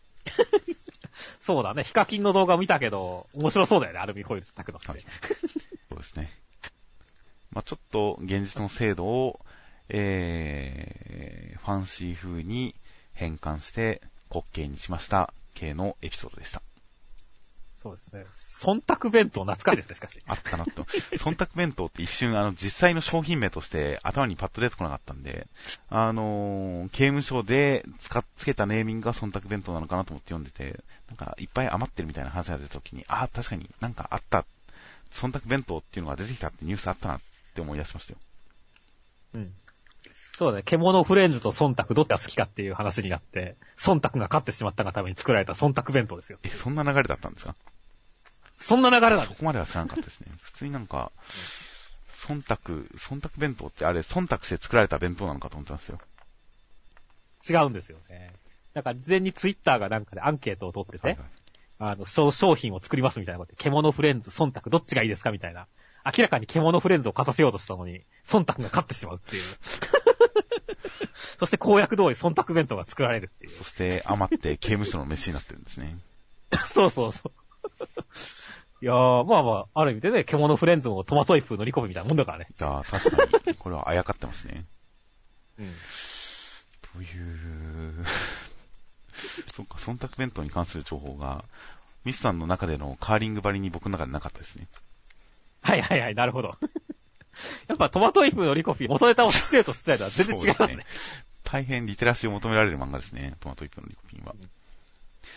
そうだね。ヒカキンの動画を見たけど、面白そうだよね、アルミホイル叩くのって。はい、 そうですね。まあちょっと現実の精度を、ファンシー風に変換して滑稽にしました系のエピソードでした。 そうですね。忖度弁当懐かしいですね、しかし。 あったなと。忖度弁当って一瞬実際の商品名として頭にパッと出てこなかったんで、刑務所でつけたネーミングが忖度弁当なのかなと思って読んでて、なんかいっぱい余ってるみたいな話が出た時に、確かになんかあった。忖度弁当っていうのが出てきたってニュースあったなって思い出しましたよ。 うん。そうだね。獣フレンズと忖度どっちが好きかっていう話になって、忖度が勝ってしまったがために作られた忖度弁当ですよ。 そんな流れだったんですか？ そんな流れなんです。 そこまでは知らなかったですね。普通になんか、忖度弁当ってあれ、忖度して作られた弁当なのかと思ってますよ。 違うんですよね。なんか事前にツイッターがなんかでアンケートを取ってて、はいはい、商品を作りますみたいなことで、獣フレンズ、忖度どっちがいいですかみたいな。明らかに獣フレンズを勝たせようとしたのに、忖度が勝ってしまうっていう。そして公約通り忖度弁当が作られるっていう。 そして余って刑務所の飯になってるんですね。 そうそうそう。いやー、まあまあ、ある意味でね、獣フレンズもトマトイプのリコピみたいなもんだからね。 確かに。これはあやかってますね。うん。という、そっか、忖度弁当に関する情報が、ミスさんの中でのカーリング張りに僕の中でなかったですね。 はいはいはい、なるほど。やっぱトマトイプのリコピ、元ネタを知ってると知ってないとは全然違いますね。 大変リテラシーを求められる漫画ですね、トマトイプのリコピンは。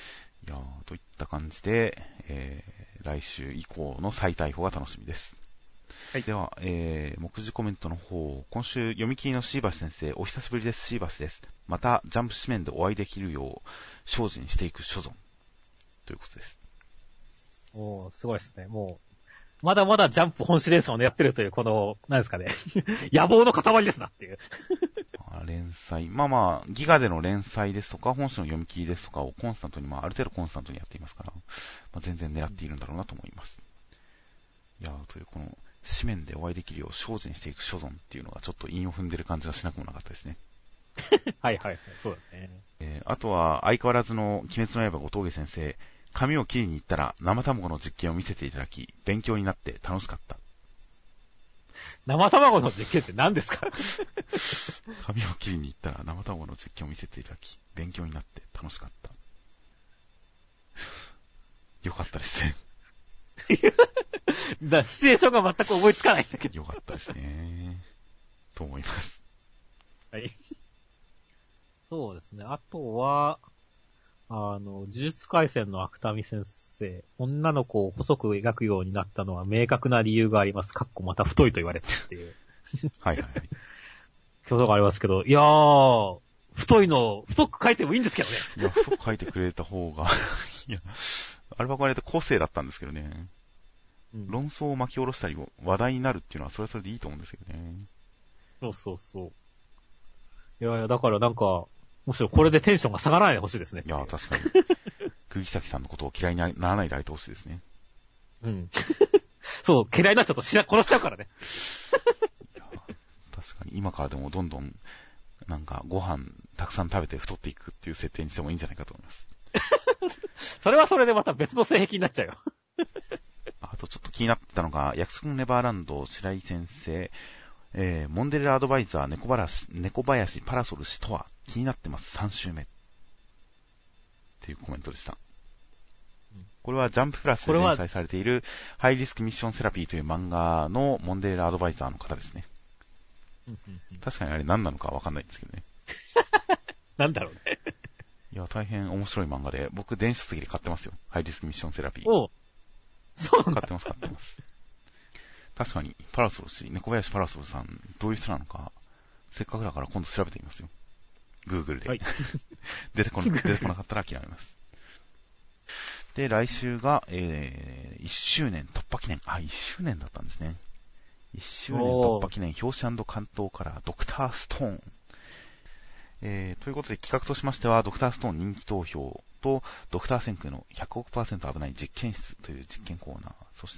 いやー、といった感じで、来週以降の再逮捕が楽しみです。はい。では、目次コメントの方、今週読み切りの椎橋先生、お久しぶりです、椎橋です。また、ジャンプ紙面でお会いできるよう、精進していく所存。ということです。 おー、すごいですね。もう、まだまだジャンプ本誌連載を狙ってるという、この、何ですかね。野望の塊ですなっていう。 連載。まあ、ギガでの連載ですとか、本誌の読み切りですとかをコンスタントに、ある程度コンスタントにやっていますから、全然狙っているんだろうなと思います。いやー、というこの、紙面でお会いできるよう精進していく所存っていうのがちょっと韻を踏んでる感じがしなくもなかったですね。 はいはいはい、そうだね。 あとは、相変わらずの鬼滅の刃後峠先生、髪を切りに行ったら生卵の実験を見せていただき、勉強になって楽しかった。 生卵の実験って何ですか？ 髪を切りに行ったら生卵の実験を見せていただき、勉強になって楽しかった。よかったですね。 シチュエーションが全く思いつかないんだけど。 よかったですね。と思います。 はい。そうですね。あとは、呪術廻戦の芥見先生、女の子を細く描くようになったのは明確な理由があります。また太いと言われたっていう。 はいはいはい。 そういうことがありますけど、いやー、太く描いてもいいんですけどね。 いや、太く描いてくれた方が、いや、あれはこれで個性だったんですけどね。論争を巻き下ろしたり話題になるっていうのはそれはそれでいいと思うんですけどね。 そうそうそう。いや、だからなんか、むしろこれでテンションが下がらないでほしいですね。 いや、確かに。釘崎さんのことを嫌いにならないであげてほしいですね。 うん。そう、嫌いになっちゃうと殺しちゃうからね。 いや、確かに今からでもどんどん、なんかご飯たくさん食べて太っていくっていう設定にしてもいいんじゃないかと思います。 それはそれでまた別の性癖になっちゃうよ。 あとちょっと気になったのが、約束のネバーランド白井先生、モンデレラアドバイザー猫林パラソル氏とは気になってます3週目っていうコメントでした。これはジャンププラスで連載されているハイリスクミッションセラピーという漫画のモンデレラアドバイザーの方ですね。確かにあれ何なのかわかんないんですけどね。 なんだろうね。 いや、大変面白い漫画で、僕電子書籍で買ってますよ。ハイリスクミッションセラピー。 おう。そうなんだ。 買ってます。確かに、パラソル氏、猫林パラソルさん、どういう人なのか、せっかくだから今度調べてみますよ。Google で。はい、出てこなかったら諦めます。で、来週が、1周年突破記念。1周年だったんですね。1周年突破記念、表紙&関東からドクターストーン。ということで企画としましては、ドクターストーン人気投票と、ドクター戦空の100億%危ない実験室という実験コーナー、そして、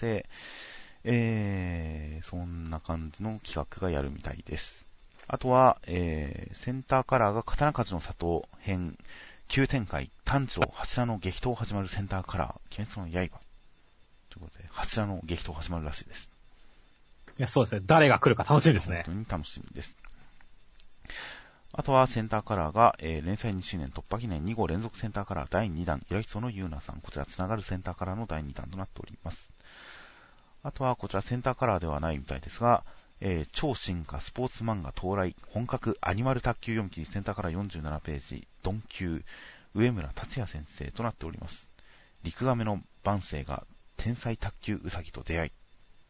そんな感じの企画がやるみたいです。あとは、センターカラーが刀鍛冶の里編、急展開、炭治郎、柱の激闘始まるセンターカラー、鬼滅の刃。ということで、柱の激闘始まるらしいです。 いや、そうですね。誰が来るか楽しみですね。 本当に楽しみです。あとはセンターカラーが、連載2周年突破記念2号連続センターカラー第2弾、平木のゆうなさん。こちらつながるセンターカラーの第2弾となっております。あとはこちらセンターカラーではないみたいですが、超進化スポーツ漫画到来、本格アニマル卓球読み切りセンターカラー47ページ、ドン級、上村達也先生となっております。陸亀の万世が天才卓球ウサギと出会い。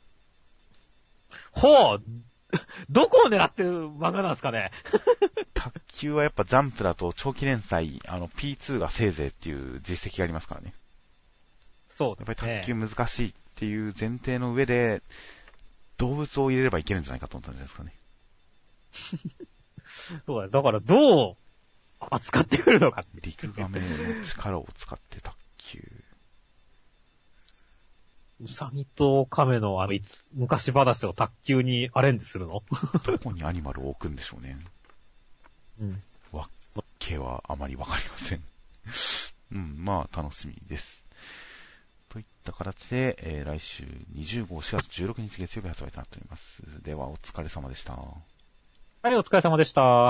ほうどこを狙ってる漫画なんですかね。 卓球はやっぱジャンプだと長期連載、P2 がせいぜいっていう実績がありますからね。 そうですね。 やっぱり卓球難しいっていう前提の上で、動物を入れればいけるんじゃないかと思ったんじゃないですかね。 そうだからどう扱ってくるのか。 陸亀の力を使って卓球。 ウサギと亀の昔話を卓球にアレンジするの？ どこにアニマルを置くんでしょうね。 うん。 わけはあまりわかりません。うん、まあ楽しみです。といった形で、来週20号4月16日月曜日発売となっております。ではお疲れ様でした。 はい、お疲れ様でした。